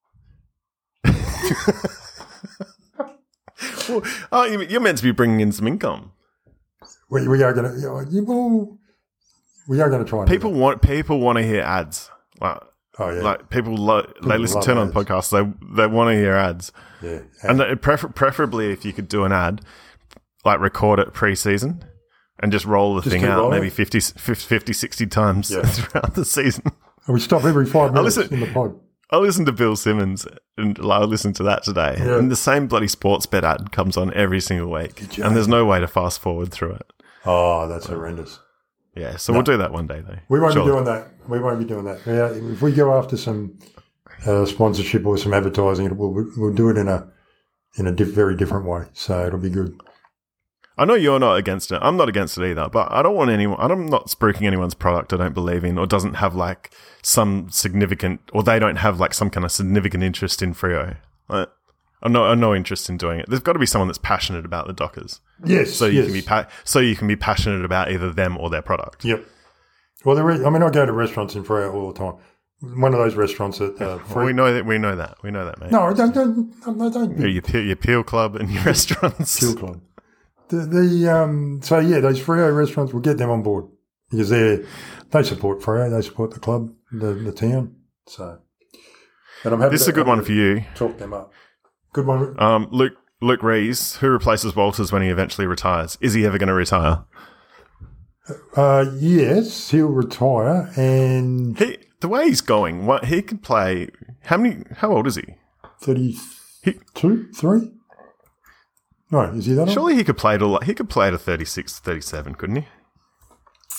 Speaker 1: Well, oh, you- you're meant to be bringing in some income.
Speaker 3: We, we are going to. Well, we are going to try. And do
Speaker 1: People want people want to hear ads. Like,
Speaker 3: that. Oh yeah.
Speaker 1: like people, lo- they listen,
Speaker 3: love
Speaker 1: turn on
Speaker 3: ads.
Speaker 1: podcasts. They they want to hear ads,
Speaker 3: yeah.
Speaker 1: and they, prefer- preferably if you could do an ad, like record it pre-season and just roll the
Speaker 3: Just
Speaker 1: thing
Speaker 3: keep
Speaker 1: out
Speaker 3: rolling.
Speaker 1: maybe fifty, fifty, sixty times
Speaker 3: Yeah.
Speaker 1: throughout the season.
Speaker 3: And we stop every five minutes
Speaker 1: listen-
Speaker 3: in the pod.
Speaker 1: I listened to Bill Simmons and I listened to that today,
Speaker 3: Yeah.
Speaker 1: and the same bloody sports bet ad comes on every single week,
Speaker 3: you?
Speaker 1: and there's no way to fast forward through it.
Speaker 3: Oh, that's horrendous.
Speaker 1: Yeah, so we'll do that one day though.
Speaker 3: We won't
Speaker 1: Surely.
Speaker 3: be doing that. We won't be doing that. Yeah, if we go after some uh, sponsorship or some advertising, we'll, we'll do it in a in a diff- very different way. So it'll be good.
Speaker 1: I know you're not against it. I'm not against it either, but I don't want anyone, I'm not spruiking anyone's product I don't believe in or doesn't have like some significant, or they don't have like some kind of significant interest in Freo. Like, I'm no, I'm no interest in doing it. There's got to be someone that's passionate about the Dockers.
Speaker 3: Yes.
Speaker 1: So you
Speaker 3: yes.
Speaker 1: can be pa- so you can be passionate about either them or their product.
Speaker 3: Yep. Well, there is, I mean, I go to restaurants in Freo all the time. One of those restaurants that uh,
Speaker 1: Well,
Speaker 3: free.
Speaker 1: we know that. We know that. We know that, mate.
Speaker 3: No, don't don't no, don't.
Speaker 1: Your, peel, your Peel Club and your restaurants.
Speaker 3: Peel Club. The, the um. So yeah, those Freo restaurants, we'll get them on board because they they support Freo, they support the club, the, the town. So, and I'm happy.
Speaker 1: This is
Speaker 3: to-
Speaker 1: a good one for you.
Speaker 3: Talk them up. Good one.
Speaker 1: Um, Luke Luke Rees, who replaces Walters when he eventually retires? Is he ever going to retire?
Speaker 3: Uh, yes, he'll retire, and
Speaker 1: He, the way he's going, what he could play. How many? How old is he?
Speaker 3: thirty-two, three. No, is he that old?
Speaker 1: Surely he could play to. He could play to thirty-six, thirty-seven, couldn't he?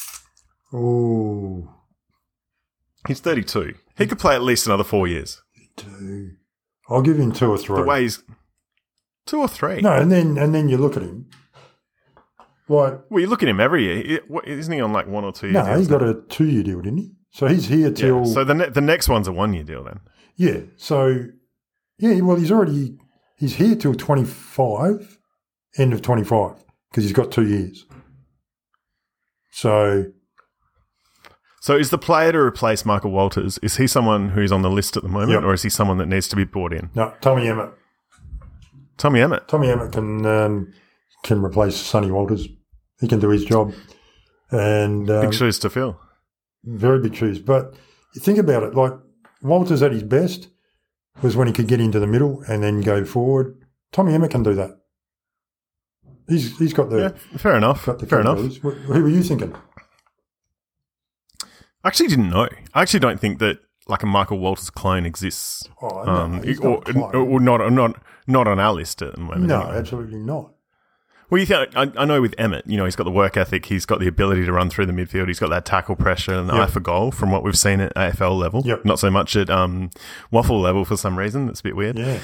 Speaker 3: Oh,
Speaker 1: He's thirty-two. He could play at least another four years.
Speaker 3: two. I'll give him two or three.
Speaker 1: The way he's two or three.
Speaker 3: No, and then and then you look at him. Like,
Speaker 1: well, you look at him every year. He- what- Isn't he on like one or two?
Speaker 3: no,
Speaker 1: years
Speaker 3: he's got a two-year deal, didn't he? So he's here till
Speaker 1: Yeah. So the ne- the next one's a one year deal then.
Speaker 3: yeah. So yeah, well, he's already he's here till twenty-five, end of twenty-five, because he's got two years. So
Speaker 1: So is the player to replace Michael Walters? Is he someone who's on the list at the moment,
Speaker 3: Yep.
Speaker 1: or is he someone that needs to be brought in?
Speaker 3: no, Tommy Emmett.
Speaker 1: Tommy Emmett.
Speaker 3: Tommy Emmett can um, can replace Sonny Walters. He can do his job, and um,
Speaker 1: Big shoes to fill.
Speaker 3: very big shoes. But you think about it, like Walters at his best was when he could get into the middle and then go forward. Tommy Emmett can do that. He's he's got the
Speaker 1: Yeah, fair enough.
Speaker 3: got the
Speaker 1: Fair enough.
Speaker 3: capabilities. Wh- Who were you thinking?
Speaker 1: I actually didn't know. I actually don't think that like a Michael Walters clone exists.
Speaker 3: Oh, no,
Speaker 1: Um,
Speaker 3: he's
Speaker 1: or,
Speaker 3: not a clone.
Speaker 1: or not, not, not on our list at the moment.
Speaker 3: No,
Speaker 1: anyway.
Speaker 3: absolutely not.
Speaker 1: Well, you think, I, I know with Emmett, you know, he's got the work ethic, he's got the ability to run through the midfield, he's got that tackle pressure and the
Speaker 3: Yep.
Speaker 1: eye for goal from what we've seen at A F L level.
Speaker 3: Yep.
Speaker 1: Not so much at um, Waffle level for some reason. That's a bit weird.
Speaker 3: Yeah,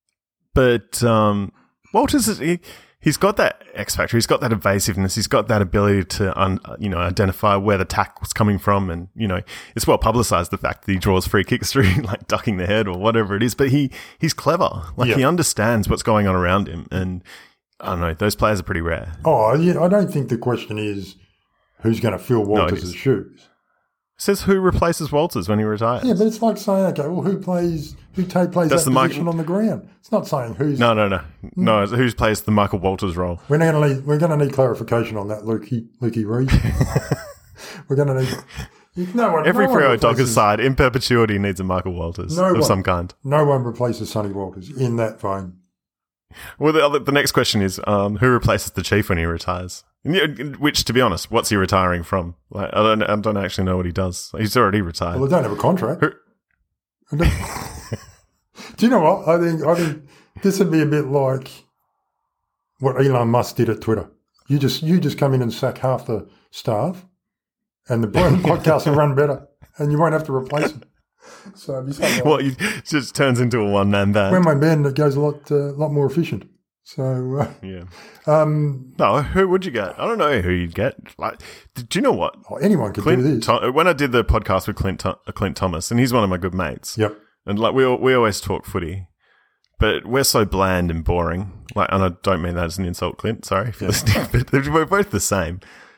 Speaker 1: But um, Walters, is- he, he's got that X factor. He's got that evasiveness. He's got that ability to, un, you know, identify where the tackle's coming from, and you know, it's well publicized the fact that he draws free kicks through like ducking the head or whatever it is. But he he's clever. Like
Speaker 3: Yeah.
Speaker 1: he understands what's going on around him, and I don't know. Those players are pretty rare.
Speaker 3: Oh, yeah, I don't think the question is who's going to fill
Speaker 1: it
Speaker 3: Walters'
Speaker 1: is.
Speaker 3: shoes.
Speaker 1: Says who replaces Walters when he retires?
Speaker 3: Yeah, but it's like saying, okay, well, who plays who take plays
Speaker 1: That's
Speaker 3: that
Speaker 1: the
Speaker 3: position
Speaker 1: Michael-
Speaker 3: on the ground? It's not saying who's.
Speaker 1: No, no, no, no. it's Who plays the Michael Walters role?
Speaker 3: We're going to need we're going to need clarification on that, Lukey Lukey Reed. We're going to need. You, no one,
Speaker 1: Every
Speaker 3: no one
Speaker 1: Freo Dockers
Speaker 3: replaces-
Speaker 1: side in perpetuity needs a Michael Walters
Speaker 3: No
Speaker 1: of
Speaker 3: one.
Speaker 1: some kind.
Speaker 3: No one replaces Sonny Walters in that vein.
Speaker 1: Well, the, other, the next question is um, who replaces the Chief when he retires? And, you- Which, to be honest, what's he retiring from? Like, I don't, I don't actually know what he does. He's already retired.
Speaker 3: Well, they don't have a contract.
Speaker 1: Who-
Speaker 3: I don't- Do you know what? I think I think this would be a bit like what Elon Musk did at Twitter. You just you just come in and sack half the staff, and the podcast will run better, and you won't have to replace them. So it'd be something like
Speaker 1: Well, it just turns into a one-man band.
Speaker 3: when my band it goes a lot uh, lot more efficient. So uh,
Speaker 1: yeah.
Speaker 3: um,
Speaker 1: No, who would you get? I don't know who you'd get. Like, do you know what?
Speaker 3: oh, anyone could do
Speaker 1: Clint,
Speaker 3: this.
Speaker 1: Tho- when I did the podcast with Clint, Tho- uh, Clint Thomas, and he's one of my good mates.
Speaker 3: Yep.
Speaker 1: And like we al- we always talk footy, but we're so bland and boring. Like, and I don't mean that as an insult, Clint. Sorry for listening, but we're both the same.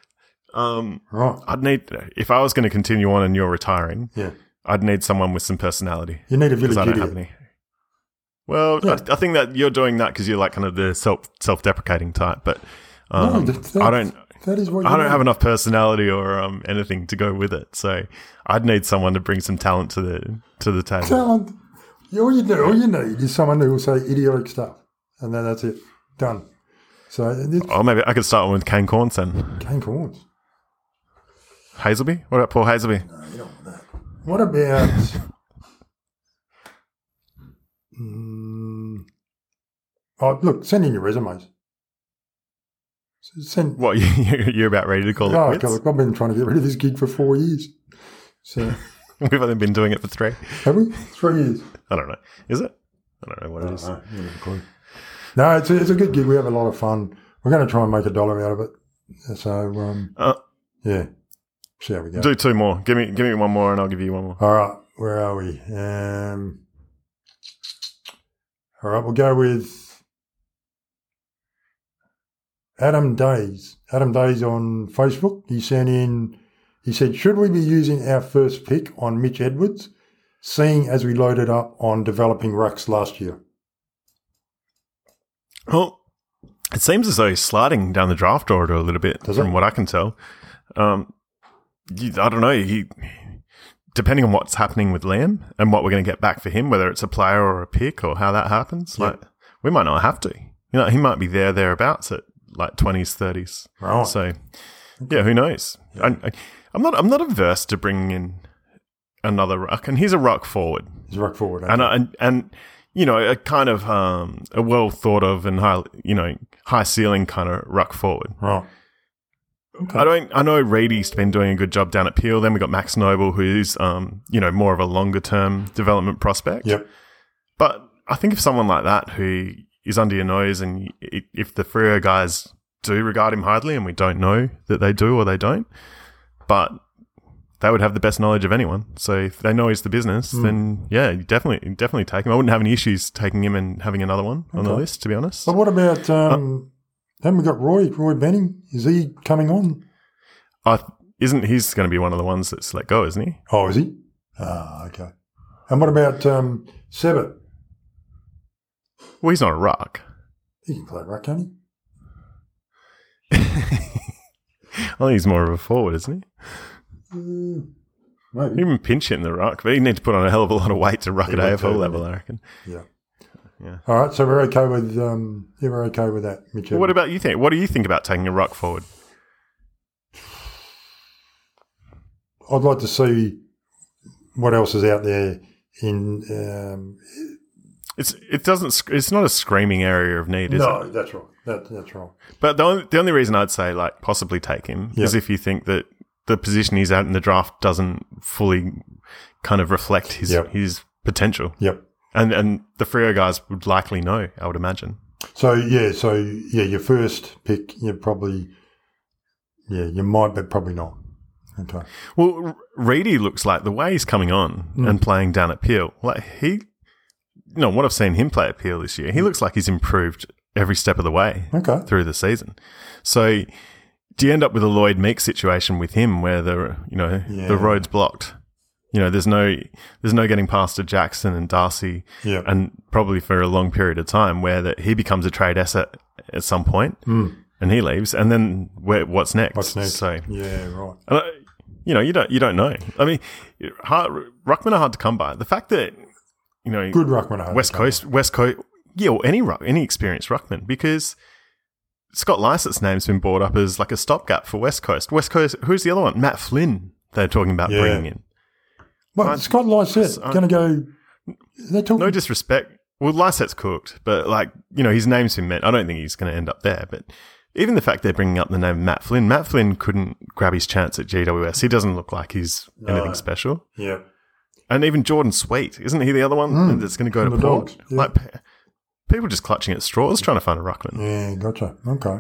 Speaker 1: Um,
Speaker 3: Right.
Speaker 1: I'd need if I was going to continue on and you're retiring,
Speaker 3: Yeah.
Speaker 1: I'd need someone with some personality
Speaker 3: You need a
Speaker 1: because
Speaker 3: village
Speaker 1: I don't
Speaker 3: idiot.
Speaker 1: have any. Well,
Speaker 3: Yeah.
Speaker 1: I, I think that you're doing that because you're like kind of the self self deprecating type, but um,
Speaker 3: No, that- that-
Speaker 1: I don't.
Speaker 3: That is what you
Speaker 1: I don't
Speaker 3: need.
Speaker 1: have enough personality or um, anything to go with it, so I'd need someone to bring some talent to the to the table.
Speaker 3: talent. All you do, all you need is someone who will say idiotic stuff, and then that's it, done. So it's
Speaker 1: Oh, maybe I could start one with Kane Corns then.
Speaker 3: Kane Corns.
Speaker 1: Hazelby? What about Paul Hazelby?
Speaker 3: What about? mm, oh, look, send in your resumes. S- Send.
Speaker 1: What, you- you're about ready to call it
Speaker 3: Oh,
Speaker 1: quits?
Speaker 3: God, look, I've been trying to get rid of this gig for four years. So
Speaker 1: We've only been doing it for three.
Speaker 3: have we? Three years.
Speaker 1: I don't know. Is it? I don't know what it is.
Speaker 3: No, not a clue. No, it's a, it's a good gig. We have a lot of fun. We're going to try and make a dollar out of it. So um,
Speaker 1: Uh,
Speaker 3: yeah, see how we go.
Speaker 1: do two more. Give me give me one more and I'll give you one more.
Speaker 3: All right, where are we? Um, all right, we'll go with Adam Days. Adam Days on Facebook. He sent in, he said, should we be using our first pick on Mitch Edwards, seeing as we loaded up on developing rucks last year?
Speaker 1: Well, it seems as though he's sliding down the draft order a little bit
Speaker 3: Does
Speaker 1: from
Speaker 3: it?
Speaker 1: what I can tell. Um, you- I don't know. He, depending on what's happening with Liam and what we're going to get back for him, whether it's a player or a pick or how that happens,
Speaker 3: Yeah.
Speaker 1: like we might not have to. You know, he might be there thereabouts at like twenties, thirties.
Speaker 3: Right.
Speaker 1: So, yeah, who knows? I, I, I'm not. I'm not averse to bringing in another ruck, and he's a ruck forward,
Speaker 3: He's ruck forward.
Speaker 1: and
Speaker 3: okay.
Speaker 1: and and you know, a kind of um, a well thought of and high, you know, high ceiling kind of ruck forward.
Speaker 3: right.
Speaker 1: I don't. I know Reedy's been doing a good job down at Peel. Then we got Max Noble, who's um, you know, more of a longer term development prospect.
Speaker 3: Yep.
Speaker 1: But I think if someone like that who is under your nose and if the Freo guys do regard him highly, and we don't know that they do or they don't, but they would have the best knowledge of anyone. So if they know he's the business, mm. then yeah, you definitely, definitely take him. I wouldn't have any issues taking him and having another one okay. on the list, to be honest.
Speaker 3: But what about, um, uh, haven't we got Roy, Roy Benning? Is he coming on?
Speaker 1: I isn't he's going to be one of the ones that's let go, isn't he?
Speaker 3: Oh, is he? Ah, okay. And what about um, Sebbert?
Speaker 1: Well, he's not a ruck.
Speaker 3: He can play ruck, can't he?
Speaker 1: I think he's more of a forward, isn't he?
Speaker 3: Mm, maybe.
Speaker 1: Even pinch hitting the ruck, but he'd need to put on a hell of a lot of weight to ruck he at A F L level, I reckon.
Speaker 3: Yeah.
Speaker 1: Yeah.
Speaker 3: All right, so we're okay with um, yeah, we're okay with that, Mitch.
Speaker 1: Well, what about you think? What do you think about taking a ruck forward?
Speaker 3: I'd like to see what else is out there in. Um,
Speaker 1: it's it doesn't it's not a screaming area of need, is
Speaker 3: no,
Speaker 1: it?
Speaker 3: No, that's right. That, that's right.
Speaker 1: But the only, the only reason I'd say like possibly take him
Speaker 3: yep.
Speaker 1: is if you think that the position he's at in the draft doesn't fully kind of reflect his
Speaker 3: yep.
Speaker 1: his potential.
Speaker 3: Yep.
Speaker 1: And and the Freo guys would likely know, I would imagine.
Speaker 3: So yeah, so yeah, your first pick, you probably yeah, you might, but probably not. Okay.
Speaker 1: Well, Reedy looks like the way he's coming on mm. and playing down at Peel, like he, you know, what I've seen him play at Peel this year, he looks like he's improved every step of the way
Speaker 3: okay.
Speaker 1: through the season. So do you end up with a Lloyd Meek situation with him where the you know
Speaker 3: yeah.
Speaker 1: the road's blocked? You know, there's no there's no getting past to Jackson and Darcy,
Speaker 3: yeah.
Speaker 1: and probably for a long period of time where that he becomes a trade asset at some point
Speaker 3: mm.
Speaker 1: and he leaves, and then where, what's next?
Speaker 3: What's next?
Speaker 1: So
Speaker 3: yeah, right.
Speaker 1: And, you know, you don't you don't know. I mean, hard, ruckmen are hard to come by. The fact that you know,
Speaker 3: good ruckmen are hard
Speaker 1: West
Speaker 3: to come
Speaker 1: Coast,
Speaker 3: by.
Speaker 1: West Coast, yeah, or any ruck, any experienced ruckman, because Scott Lycett's name's been brought up as like a stopgap for West Coast. West Coast, who's the other one? Matt Flynn. They're talking about
Speaker 3: yeah.
Speaker 1: bringing in.
Speaker 3: Well, uh, Scott Lycett going to go. They're talking.
Speaker 1: No disrespect. Well, Lycett's cooked, but like you know, his name's been met. I don't think he's going to end up there, but. Even the fact they're bringing up the name Matt Flynn, Matt Flynn couldn't grab his chance at G W S. He doesn't look like he's
Speaker 3: no.
Speaker 1: anything special.
Speaker 3: Yeah.
Speaker 1: And even Jordan Sweet, isn't he the other one mm. that's going to go to
Speaker 3: the
Speaker 1: Port?
Speaker 3: Dogs, yeah.
Speaker 1: Like people just clutching at straws trying to find a ruckman.
Speaker 3: Yeah, gotcha. Okay.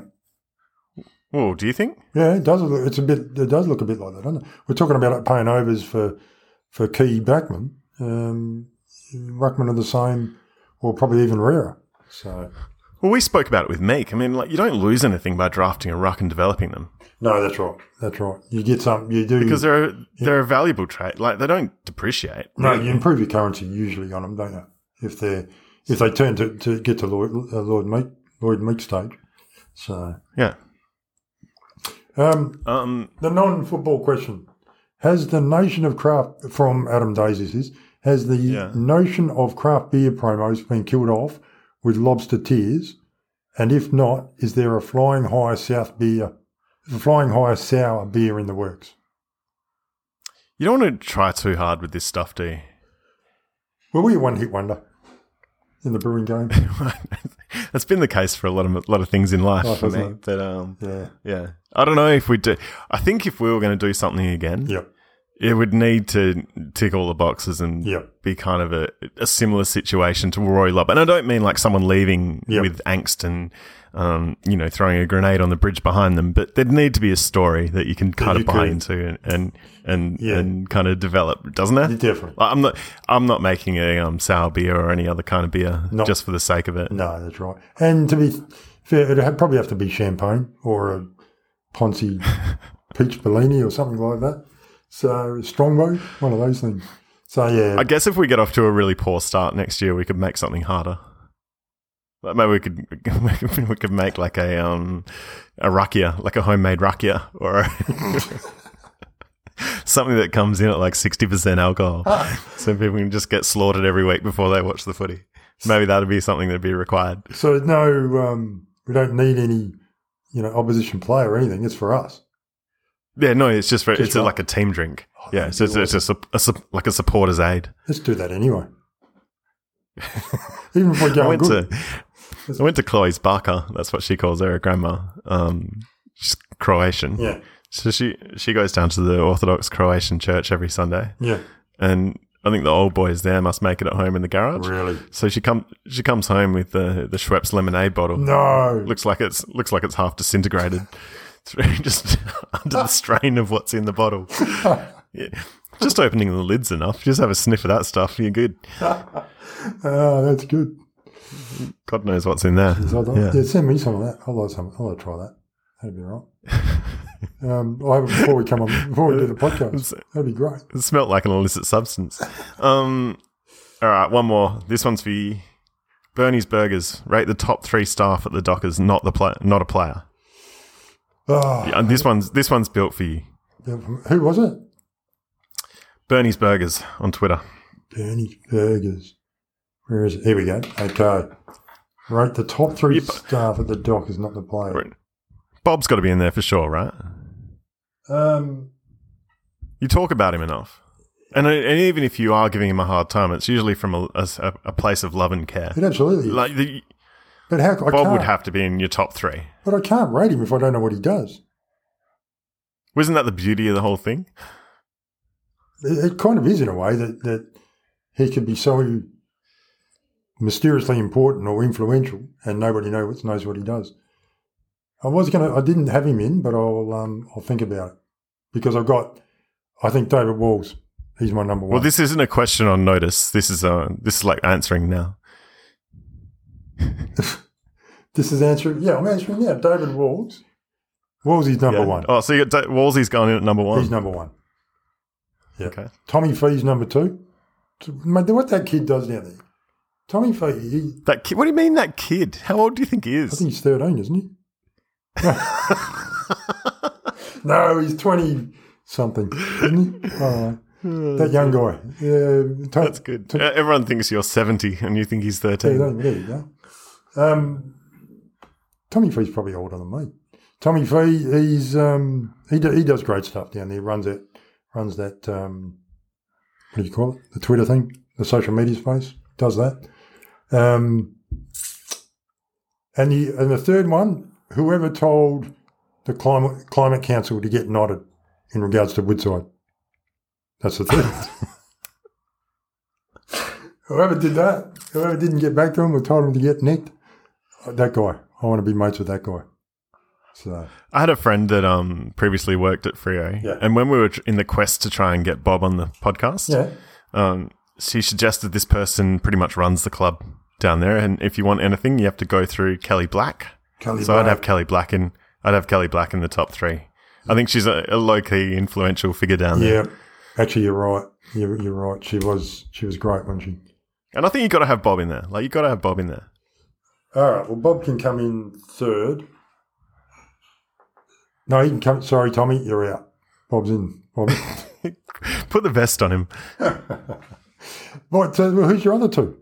Speaker 1: Well, do you think?
Speaker 3: Yeah, it does. Look, it's a bit. It does look a bit like that, doesn't it? We're talking about paying overs for for key backmen. Um, ruckmen are the same, or probably even rarer. So.
Speaker 1: Well, we spoke about it with Meek. I mean, like you don't lose anything by drafting a ruck and developing them.
Speaker 3: No, that's right. That's right. You get some. You do
Speaker 1: because they're they're a valuable trait. Like they don't depreciate.
Speaker 3: No, you improve your currency usually on them, don't you? If they if they turn to, to get to Lloyd uh, Lloyd Meek Lloyd Meek stage. So
Speaker 1: yeah.
Speaker 3: Um,
Speaker 1: um,
Speaker 3: the non-football question: has the notion of craft from Adam Days is this, has the
Speaker 1: yeah.
Speaker 3: notion of craft beer promos been killed off with lobster tears? And if not, is there a flying high south beer, a flying high sour beer in the works?
Speaker 1: You don't want to try too hard with this stuff, do you?
Speaker 3: Well, we're one hit wonder in the brewing game.
Speaker 1: That's been the case for a lot of a lot of things in life
Speaker 3: oh,
Speaker 1: for me.
Speaker 3: it?
Speaker 1: But um,
Speaker 3: yeah,
Speaker 1: yeah, I don't know if we do. I think if we were going to do something again,
Speaker 3: yep.
Speaker 1: it would need to tick all the boxes and
Speaker 3: yep.
Speaker 1: be kind of a, a similar situation to Roy Lobb. And I don't mean like someone leaving
Speaker 3: yep.
Speaker 1: with angst and, um, you know, throwing a grenade on the bridge behind them, but there'd need to be a story that you can kind
Speaker 3: you
Speaker 1: of buy
Speaker 3: could.
Speaker 1: into and and and,
Speaker 3: yeah.
Speaker 1: and kind of develop, doesn't it?
Speaker 3: Definitely.
Speaker 1: Like, I'm not I'm not making a um, sour beer or any other kind of beer
Speaker 3: not,
Speaker 1: just for the sake of it.
Speaker 3: No, that's right. And to be fair, it'd probably have to be champagne or a Ponzi peach Bellini or something like that. So Strongbow, one of those things. So yeah,
Speaker 1: I guess if we get off to a really poor start next year, we could make something harder. Like maybe we could we could make like a um a rakia, like a homemade rakia, or something that comes in at like sixty percent alcohol, so people can just get slaughtered every week before they watch the footy. Maybe that'd be something that'd be required.
Speaker 3: So no, um, we don't need any, you know, opposition player or anything. It's for us.
Speaker 1: Yeah, no, it's just for
Speaker 3: just
Speaker 1: it's
Speaker 3: for,
Speaker 1: a, like a team drink.
Speaker 3: Oh,
Speaker 1: yeah, so it's, it's a, a, a like a supporter's aid.
Speaker 3: Let's do that anyway. Even if we go
Speaker 1: I went
Speaker 3: good.
Speaker 1: to I went to Chloe's Baka. That's what she calls her grandma. Um, she's Croatian.
Speaker 3: Yeah.
Speaker 1: So she she goes down to the Orthodox Croatian church every Sunday.
Speaker 3: Yeah.
Speaker 1: And I think the old boys there must make it at home in the garage.
Speaker 3: Really?
Speaker 1: So she come she comes home with the the Schweppes lemonade bottle.
Speaker 3: No.
Speaker 1: Looks like it's looks like it's half disintegrated. Just under the strain of what's in the bottle. Yeah. Just opening the lid's enough. Just have a sniff of that stuff. You're good.
Speaker 3: Oh, that's good.
Speaker 1: God knows what's in there.
Speaker 3: Yeah. yeah, send me some of that. I'd like some. I'd like to try that. That'd be right. um, I'll have it before we come on, before we do the podcast. That'd be great.
Speaker 1: It smelt like an illicit substance. Um, all right, one more. This one's for you. Bernie's Burgers. Rate the top three staff at the Dockers, not the play, not a player.
Speaker 3: Oh,
Speaker 1: yeah, and this one's this one's built for you.
Speaker 3: Who was it?
Speaker 1: Bernie's Burgers on Twitter.
Speaker 3: Bernie's Burgers. Where is it? Here we go. Okay. Rate the top three
Speaker 1: Yep.
Speaker 3: staff at the Dockers, not the player.
Speaker 1: Bob's got to be in there for sure, right?
Speaker 3: Um,
Speaker 1: You talk about him enough. And, and even if you are giving him a hard time, it's usually from a, a, a place of love and care.
Speaker 3: it absolutely is.
Speaker 1: Like the,
Speaker 3: But how I
Speaker 1: Bob
Speaker 3: can't,
Speaker 1: would have to be in your top three.
Speaker 3: But I can't rate him if I don't know what he does.
Speaker 1: Wasn't that the beauty of the whole thing?
Speaker 3: It, it kind of is in a way that, that he could be so mysteriously important or influential, and nobody knows knows what he does. I was gonna, I didn't have him in, but I'll um, I'll think about it because I've got, I think David Walls, he's my number one.
Speaker 1: Well, this isn't a question on notice. This is uh, this is like answering now.
Speaker 3: This is answering. Yeah, I'm answering now. David Walls. Wallsy's number
Speaker 1: Yeah.
Speaker 3: one.
Speaker 1: Oh, so you got Da- Wolsey's gone in at number one.
Speaker 3: He's number one. Yeah.
Speaker 1: Okay.
Speaker 3: Tommy Fee's number two. Mate, what that kid does down there. Tommy Fee, he,
Speaker 1: That kid, what do you mean that kid? How old do you think he
Speaker 3: I
Speaker 1: is?
Speaker 3: think he's thirteen, isn't he? No, he's twenty something, isn't he? Oh, that young guy. Yeah, to-
Speaker 1: That's good.
Speaker 3: to-
Speaker 1: Uh, Everyone thinks you're seventy and you think he's thirteen.
Speaker 3: thirteen, there you go. Um, Tommy Fee's probably older than me. Tommy Fee, he's um, he do, he does great stuff down there. Runs that runs that um, what do you call it? The Twitter thing, the social media space. Does that. Um, and the and the third one, whoever told the climate climate council to get knotted in regards to Woodside. That's the third. Whoever did that, whoever didn't get back to him or told him to get nicked, that guy. I want to be mates with that guy. So
Speaker 1: I had a friend that um previously worked at Freo,
Speaker 3: Yeah.
Speaker 1: and when we were tr- in the quest to try and get Bob on the podcast,
Speaker 3: yeah,
Speaker 1: um, she suggested this person pretty much runs the club down there, and if you want anything, you have to go through Kelly Black.
Speaker 3: Kelly
Speaker 1: so
Speaker 3: Black.
Speaker 1: I'd have Kelly Black in. I'd have Kelly Black in the top three. I think she's a, a low key influential figure down there.
Speaker 3: Yeah, actually, you're right. You're, you're right. She was she was great, wasn't she?
Speaker 1: And I think you got to have Bob in there. Like you got to have Bob in there.
Speaker 3: All right. Well, Bob can come in third. No, he can come. Sorry, Tommy, you're out. Bob's in. Bob.
Speaker 1: Put the vest on him.
Speaker 3: What? So who's your other two?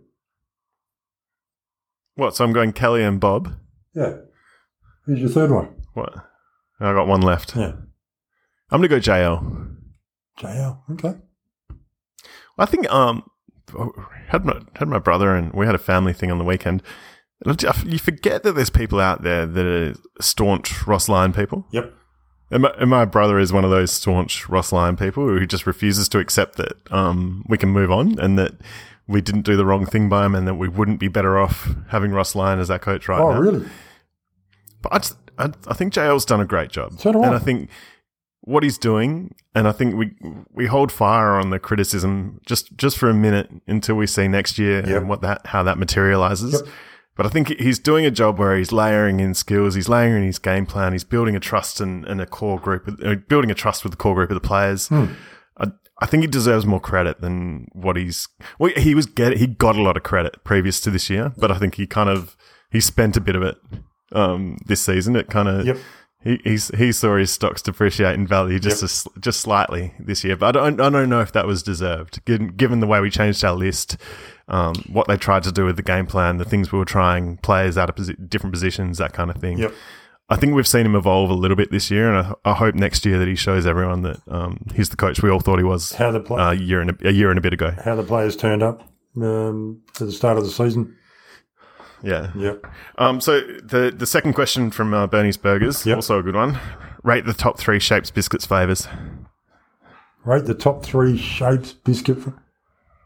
Speaker 1: What? So I'm going Kelly and Bob.
Speaker 3: Yeah. Who's your third one?
Speaker 1: What? I got one left.
Speaker 3: Yeah.
Speaker 1: I'm gonna go J L.
Speaker 3: J L. Okay.
Speaker 1: I think um had my had my brother and we had a family thing on the weekend. You forget that there's people out there that are staunch Ross Lyon people.
Speaker 3: Yep.
Speaker 1: And my, and my brother is one of those staunch Ross Lyon people who just refuses to accept that um, we can move on and that we didn't do the wrong thing by him and that we wouldn't be better off having Ross Lyon as our coach right
Speaker 3: Oh,
Speaker 1: now.
Speaker 3: really?
Speaker 1: But I, just, I, I think J L's done a great job.
Speaker 3: So do I.
Speaker 1: And I think what he's doing, and I think we we hold fire on the criticism just, just for a minute until we see next year
Speaker 3: Yep.
Speaker 1: and what that how that materializes.
Speaker 3: Yep.
Speaker 1: But I think he's doing a job where he's layering in skills, he's layering in his game plan, he's building a trust and, and a core group, uh, building a trust with the core group of the players.
Speaker 3: Hmm.
Speaker 1: I, I think he deserves more credit than what he's. Well, he was get he got a lot of credit previous to this year, but I think he kind of he spent a bit of it um, this season. It kind of
Speaker 3: Yep.
Speaker 1: he he's, he saw his stocks depreciate in value just
Speaker 3: Yep.
Speaker 1: a s just slightly this year, but I don't I don't know if that was deserved given given the way we changed our list. Um, what they tried to do with the game plan, the things we were trying, players out of posi- different positions, that kind of thing.
Speaker 3: Yep.
Speaker 1: I think we've seen him evolve a little bit this year, and I, I hope next year that he shows everyone that um, he's the coach we all thought he was
Speaker 3: How the play-
Speaker 1: uh, a year and a, a year and a bit ago.
Speaker 3: How the players turned up um, at the start of the season.
Speaker 1: Yeah.
Speaker 3: Yep.
Speaker 1: Um, so the the second question from uh, Bernie's Burgers,
Speaker 3: Yep.
Speaker 1: also a good one. Rate the top three shapes, biscuits, flavors.
Speaker 3: Rate the top three shapes biscuit.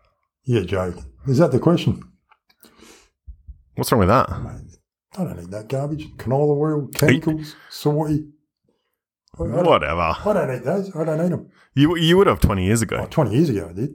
Speaker 3: Yeah, joking. Is that the question?
Speaker 1: What's wrong with that?
Speaker 3: Mate, I don't need that garbage. Canola oil, chemicals, soy. I, I don't-
Speaker 1: Whatever.
Speaker 3: I don't eat those. I don't eat them.
Speaker 1: You you would have twenty years
Speaker 3: Oh,
Speaker 1: ago.
Speaker 3: twenty years ago I did.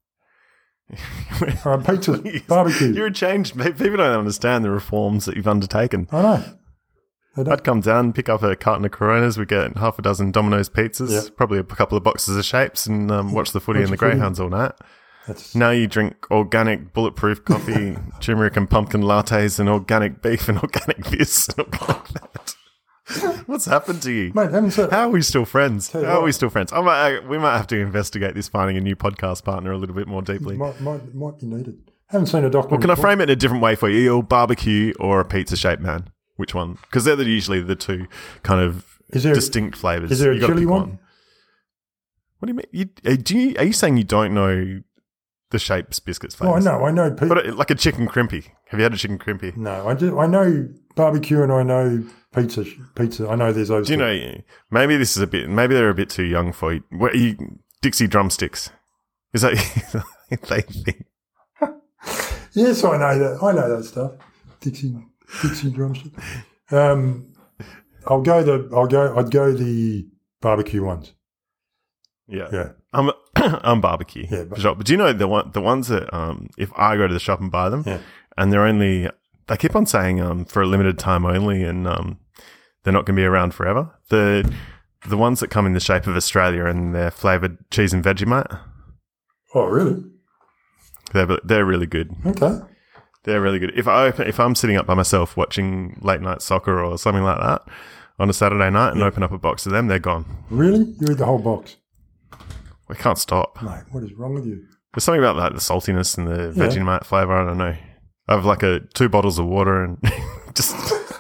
Speaker 3: All right, pizza, barbecue.
Speaker 1: You're a changed. People don't understand the reforms that you've undertaken.
Speaker 3: I know. I don't.
Speaker 1: I'd come down, pick up a carton of Coronas, we get half a dozen Domino's pizzas,
Speaker 3: Yeah.
Speaker 1: probably a couple of boxes of shapes, and um, watch the footy
Speaker 3: Watch
Speaker 1: and the
Speaker 3: the footy.
Speaker 1: Greyhounds all night.
Speaker 3: That's,
Speaker 1: Now you drink organic bulletproof coffee, turmeric and pumpkin lattes, and organic beef and organic this and organic that. What's happened to you?
Speaker 3: mate, haven't said.
Speaker 1: How are we still friends?
Speaker 3: Tell you
Speaker 1: How are
Speaker 3: what.
Speaker 1: we still friends? I might, I, we might have to investigate this finding a new podcast partner a little bit more deeply.
Speaker 3: Might, might, might be needed. Haven't seen a documentary.
Speaker 1: Well, can I frame it in a different way for you? Eel, barbecue, or a pizza shaped man? Which one? Because they're the, usually the two kind of
Speaker 3: Is there-
Speaker 1: distinct flavors.
Speaker 3: Is there a
Speaker 1: You gotta
Speaker 3: chili
Speaker 1: pick
Speaker 3: one?
Speaker 1: What do you mean? You, uh, do you, are you saying you don't know the Shapes biscuits
Speaker 3: Oh, I
Speaker 1: flavors?
Speaker 3: know. I know. Pe-
Speaker 1: But it, like a chicken crimpy. Have you had a chicken crimpy?
Speaker 3: no, I do. I know barbecue and I know pizza. Pizza. I know there's those.
Speaker 1: Do you
Speaker 3: two.
Speaker 1: know? Maybe this is a bit. Maybe they're a bit too young for you. What are you? Dixie drumsticks. Is that they think?
Speaker 3: Yes, I know that. I know that stuff. Dixie, Dixie drumstick. Um, I'll go the. I'll go. I'd go the barbecue ones.
Speaker 1: Yeah.
Speaker 3: Yeah.
Speaker 1: I'm I'm barbecue.
Speaker 3: Yeah, but-
Speaker 1: for sure. But do you know the one the ones that um if I go to the shop and buy them,
Speaker 3: Yeah.
Speaker 1: and they're only they keep on saying um for a limited time only, and um they're not going to be around forever. The the ones that come in the shape of Australia and they're flavored cheese and Vegemite,
Speaker 3: Oh, really?
Speaker 1: they're they're really good.
Speaker 3: Okay.
Speaker 1: They're really good. If I open, if I'm sitting up by myself watching late night soccer or something like that on a Saturday night and open up a box of them, they're gone.
Speaker 3: Really? You eat the whole box,
Speaker 1: We can't stop.
Speaker 3: mate? What is wrong with you?
Speaker 1: There's something about like the saltiness and the
Speaker 3: Yeah.
Speaker 1: Vegemite flavor. I don't know. I have like a two bottles of water and just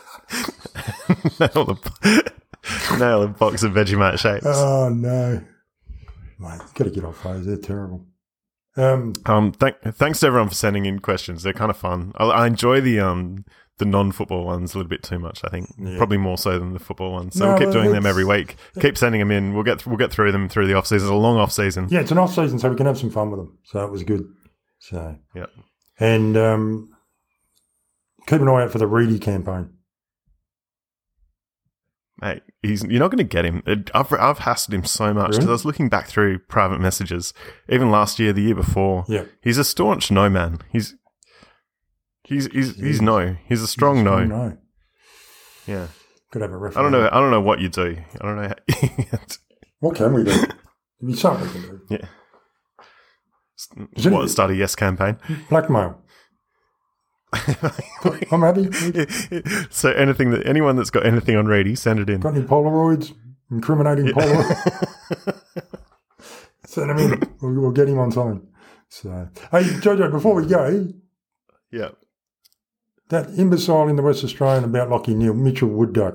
Speaker 1: nail the nail a box of Vegemite shapes.
Speaker 3: Oh no, mate! Got to get off those. They're terrible. Um,
Speaker 1: Um, thank, thanks to everyone for sending in questions. They're kind of fun. I, I enjoy the um the non-football ones a little bit too much. I think
Speaker 3: Yeah.
Speaker 1: probably more so than the football ones. So
Speaker 3: No,
Speaker 1: we'll keep doing them
Speaker 3: it's-
Speaker 1: every week. Keep sending them in. We'll get we'll get through them through the off season. It's a long off season.
Speaker 3: yeah, it's an off season, so we can have some fun with them. So it was good. So
Speaker 1: Yeah.
Speaker 3: and um, keep an eye out for the Reedy campaign.
Speaker 1: Mate, he's you're not going to get him. It, I've I've hassled him so much because
Speaker 3: Really?
Speaker 1: I was looking back through private messages, even last year, the year before.
Speaker 3: Yeah.
Speaker 1: He's a staunch no man. He's he's he's he's no. He's a strong no.
Speaker 3: No,
Speaker 1: Yeah.
Speaker 3: could have a
Speaker 1: I
Speaker 3: referendum.
Speaker 1: don't know. I don't know what you do. I don't know. How,
Speaker 3: What can we do? There'd be something we can do.
Speaker 1: yeah.
Speaker 3: Is it-
Speaker 1: What start a yes campaign?
Speaker 3: Blackmail. I'm happy.
Speaker 1: So anything that anyone that's got anything on Reedy, send it in.
Speaker 3: Got any Polaroids? Incriminating Polaroids? Send them in. We'll, we'll get him on something. So, hey, Jojo, before we go,
Speaker 1: Yeah.
Speaker 3: that imbecile in the West Australian about Lockie Neal, Mitchell Wood Duck.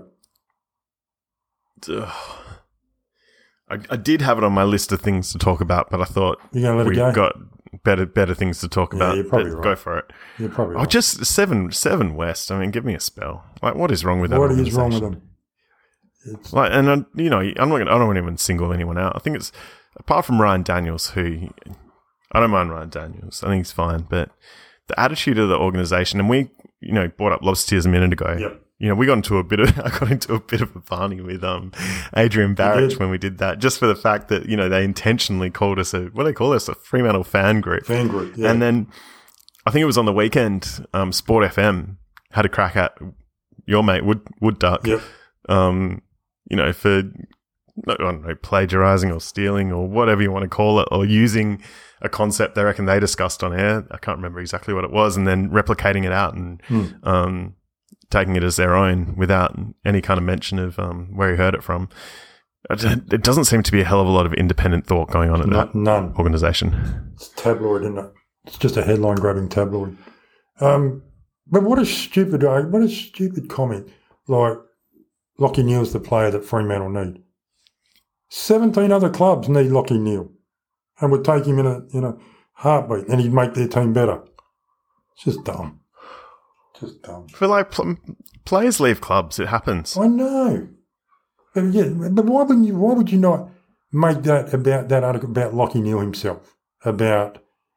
Speaker 1: Ugh. I, I did have it on my list of things to talk about, but I thought
Speaker 3: You gonna let it
Speaker 1: we've
Speaker 3: go?
Speaker 1: got better better things to talk
Speaker 3: Yeah,
Speaker 1: about.
Speaker 3: you're probably
Speaker 1: But
Speaker 3: right.
Speaker 1: Go for it.
Speaker 3: You're probably
Speaker 1: Oh,
Speaker 3: right.
Speaker 1: just seven seven West. I mean, give me a spell. Like, what is wrong with that?
Speaker 3: What is wrong with
Speaker 1: organisation?
Speaker 3: them? It's,
Speaker 1: Like, and uh, you know, I'm not. Gonna, I don't want to even single anyone out. I think it's apart from Ryan Daniels, who I don't mind Ryan Daniels. I think he's fine, but the attitude of the organisation, and we, you know, brought up Lobster Tears a minute ago.
Speaker 3: Yep.
Speaker 1: You know, we got into a bit of I got into a bit of a Barney with um Adrian Barrett
Speaker 3: did.
Speaker 1: when we did that, just for the fact that you know they intentionally called us a what do they call us a Fremantle fan group.
Speaker 3: fan group. Yeah.
Speaker 1: And then I think it was on the weekend, um, Sport F M had a crack at your mate Wood Wood Duck.
Speaker 3: Yep.
Speaker 1: Um, you know, for I don't know, plagiarizing or stealing or whatever you want to call it, or using a concept they reckon they discussed on air. I can't remember exactly what it was, and then replicating it out and
Speaker 3: Hmm.
Speaker 1: um, taking it as their own without any kind of mention of um, where he heard it from. It it doesn't seem to be a hell of a lot of independent thought going on at
Speaker 3: No-
Speaker 1: that
Speaker 3: none.
Speaker 1: organisation.
Speaker 3: It's tabloid, isn't it? It's just a headline grabbing tabloid. Um, but what a stupid, uh, what a stupid comment. Like, Lockie Neal's the player that Fremantle need. Seventeen other clubs need Lockie Neal, and would take him in a in a heartbeat, and he'd make their team better. It's just dumb. Just dumb.
Speaker 1: For like pl- players leave clubs, it happens.
Speaker 3: I know. But yeah, but why wouldn't you? Why would you not make that about that article about Lockie Neal himself? About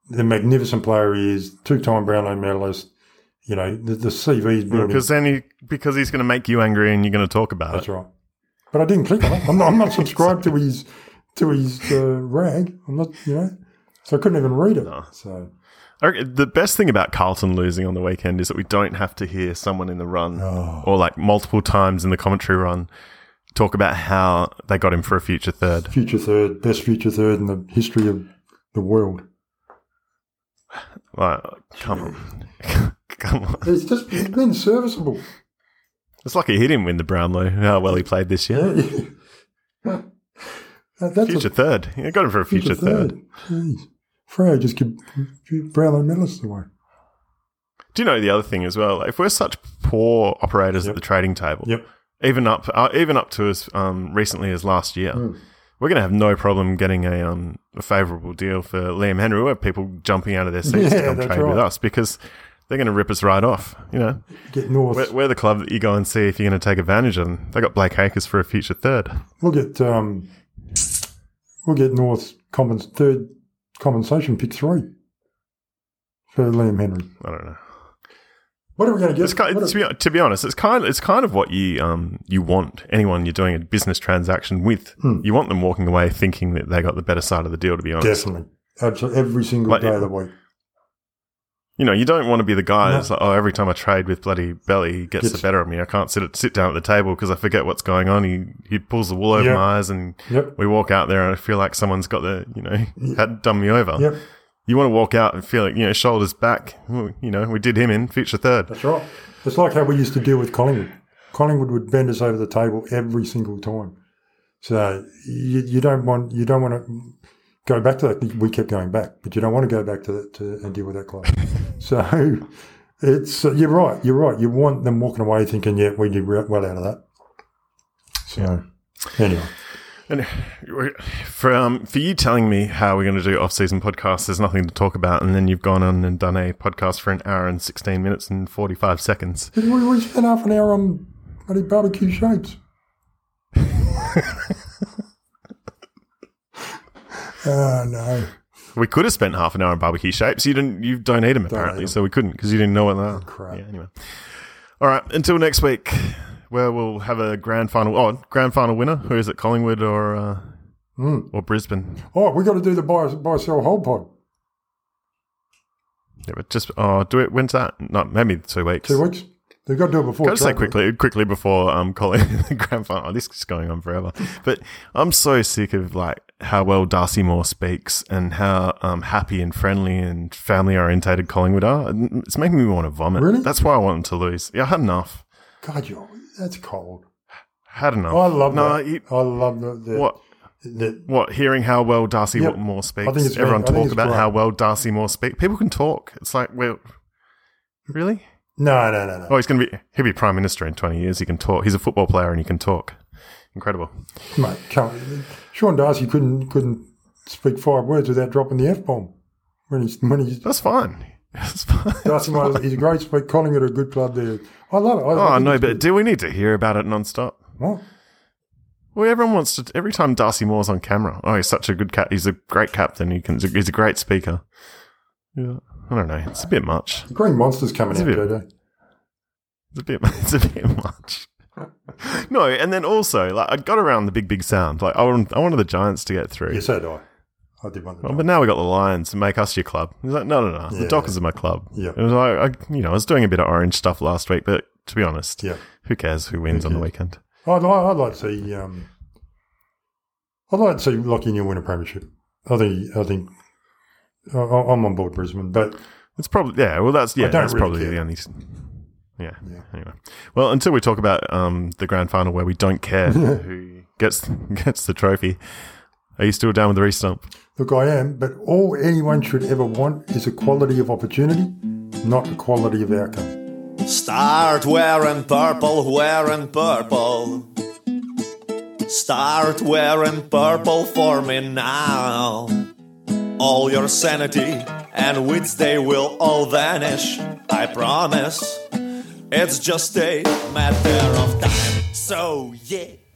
Speaker 3: the magnificent player he is, two-time Brownlow medalist. You know, the, the C V's building.
Speaker 1: Because then he, because he's going to make you angry and you're going to talk about
Speaker 3: That's
Speaker 1: it.
Speaker 3: right. But I didn't click on it. I'm not, I'm not subscribed to his to his uh, rag. I'm not, you know, so I couldn't even read it.
Speaker 1: No.
Speaker 3: So
Speaker 1: I reckon the best thing about Carlton losing on the weekend is that we don't have to hear someone in the run
Speaker 3: Oh.
Speaker 1: or like multiple times in the commentary run talk about how they got him for a future third.
Speaker 3: future third, best future third in the history of the world.
Speaker 1: Like, come on. Come on.
Speaker 3: It's just he's been serviceable.
Speaker 1: It's like he hit him in the Brownlow, how well he played this year.
Speaker 3: Yeah, yeah. That- That's
Speaker 1: Future
Speaker 3: a
Speaker 1: third. You got him for a future, third.
Speaker 3: Jeez. Freo just give Brownlow medalists away.
Speaker 1: Do you know the other thing as well? Like, if we're such poor operators
Speaker 3: Yep.
Speaker 1: at the trading table,
Speaker 3: Yep.
Speaker 1: even up uh, even up to as um, recently as last year,
Speaker 3: Mm.
Speaker 1: we're going to have no problem getting a um, a favourable deal for Liam Henry. We'll have people jumping out of their seats
Speaker 3: Yeah,
Speaker 1: to come
Speaker 3: that's
Speaker 1: trade with
Speaker 3: right.
Speaker 1: us because they're going to rip us right off. You know,
Speaker 3: Get North.
Speaker 1: we're, we're the club that you go and see if you're going to take advantage of them. They got Blake Acres for a future third.
Speaker 3: We'll get um, we'll get North's common, third compensation pick three for Liam Henry.
Speaker 1: I don't know.
Speaker 3: What are we going to get?
Speaker 1: It's kind,
Speaker 3: What
Speaker 1: to,
Speaker 3: are-
Speaker 1: be, to be honest, it's kind of, it's kind of what you um you want anyone you're doing a business transaction with.
Speaker 3: Hmm.
Speaker 1: You want them walking away thinking that they got the better side of the deal. To be honest,
Speaker 3: Definitely. Absolutely. Every single
Speaker 1: Like,
Speaker 3: day of the week.
Speaker 1: you know, you don't want to be the guy
Speaker 3: No.
Speaker 1: that's like, oh, every time I trade with bloody Belly, he gets,
Speaker 3: Gets-
Speaker 1: the better of me. I can't sit at, sit down at the table because I forget what's going on. He he pulls the wool over
Speaker 3: Yep.
Speaker 1: my eyes, and
Speaker 3: Yep.
Speaker 1: we walk out there and I feel like someone's got the, you know, had done me over.
Speaker 3: Yep.
Speaker 1: You want to walk out and feel like, you know, shoulders back. Well, you know, we did him in future third.
Speaker 3: That's right. It's like how we used to deal with Collingwood. Collingwood would bend us over the table every single time. So you, you don't want you don't want to go back to that. We kept going back, but you don't want to go back to that to, and deal with that club. So it's uh, you're right. You're right. You want them walking away thinking, yeah, we did re- well out of that. So anyway,
Speaker 1: And for um, for you telling me how we're going to do off-season podcasts, there's nothing to talk about, and then you've gone on and done a podcast for an hour and sixteen minutes and forty-five seconds.
Speaker 3: we, we spent half an hour on bloody barbecue shapes. Oh no.
Speaker 1: We could have spent half an hour on barbecue shapes. You didn't. You don't eat them apparently,
Speaker 3: eat 'em.
Speaker 1: so we couldn't because you didn't know what they are.
Speaker 3: crap.
Speaker 1: Yeah. Anyway, all right. Until next week, where we'll have a grand final. Oh, grand final winner. Who is it? Collingwood or uh,
Speaker 3: Mm.
Speaker 1: or Brisbane?
Speaker 3: Oh, we got to do the buy, buy sell, hold pod.
Speaker 1: Yeah, but just oh, do it. When's that? Not maybe two weeks.
Speaker 3: Two weeks. They've got to do it before.
Speaker 1: Got to say
Speaker 3: trade.
Speaker 1: quickly, quickly before um, calling the grand final. Oh, this is going on forever. But I'm so sick of like how well Darcy Moore speaks and how um, happy and friendly and family orientated Collingwood are. It's making me want to vomit.
Speaker 3: Really?
Speaker 1: That's why I want them to lose. Yeah, I had enough.
Speaker 3: God, you that's cold.
Speaker 1: Had enough.
Speaker 3: I love
Speaker 1: no,
Speaker 3: that.
Speaker 1: You,
Speaker 3: I love the, the
Speaker 1: what?
Speaker 3: the,
Speaker 1: What? Hearing how well Darcy
Speaker 3: Yep.
Speaker 1: Moore speaks.
Speaker 3: I think it's
Speaker 1: Everyone
Speaker 3: great. I think
Speaker 1: talk
Speaker 3: it's
Speaker 1: about
Speaker 3: great.
Speaker 1: how well Darcy Moore speaks. People can talk. It's like, well, really?
Speaker 3: no, no, no, no.
Speaker 1: Oh, he's going to be. He'll be prime minister in twenty years. He can talk. He's a football player and he can talk. Incredible.
Speaker 3: Mate, come on. Sean Darcy couldn't couldn't speak five words without dropping the F bomb when he's when he's
Speaker 1: That's fine. That's fine.
Speaker 3: Darcy. Mate, he's a great speaker. Collingwood are a good club there. I love it. I, I
Speaker 1: Oh
Speaker 3: think
Speaker 1: no,
Speaker 3: it's
Speaker 1: but
Speaker 3: good.
Speaker 1: do we need to hear about it non-stop?
Speaker 3: What?
Speaker 1: Well, everyone wants to. Every time Darcy Moore's on camera, oh, he's such a good cat. He's a great captain. He can. He's a great speaker. Yeah, I don't know. It's a bit much.
Speaker 3: The Green Monster's coming
Speaker 1: It's a
Speaker 3: out,
Speaker 1: bit-
Speaker 3: J J.
Speaker 1: It's a bit. It's a bit much. No, and then also, like, I got around the big, big sound. Like, I wanted, I wanted the Giants to get through.
Speaker 3: Yes, so do I. I did want the
Speaker 1: Well, but now we got the Lions and make us your club. He's like, no, no, no. The
Speaker 3: Yeah.
Speaker 1: Dockers are my club.
Speaker 3: Yeah.
Speaker 1: It was like, I, you know, I was doing a bit of orange stuff last week, but to be honest,
Speaker 3: Yeah.
Speaker 1: who cares who wins on the
Speaker 3: cares?
Speaker 1: weekend?
Speaker 3: I'd, li- I'd like to see. Um, I'd like to see Lockie Neal win a premiership. I think. I think. I, I'm on board Brisbane, but
Speaker 1: It's probably yeah. Well, that's yeah.
Speaker 3: don't
Speaker 1: That's
Speaker 3: really
Speaker 1: probably
Speaker 3: care.
Speaker 1: the only. Yeah.
Speaker 3: Yeah.
Speaker 1: Anyway, well, until we talk about um, the grand final where we don't care who gets gets the trophy, are you still down with the restump?
Speaker 3: look, I am. But all anyone should ever want is equality of opportunity, not equality of outcome.
Speaker 2: Start wearing purple, wearing purple. Start wearing purple for me now. All your sanity and wits, they will all vanish, I promise. It's just a matter of time. So yeah.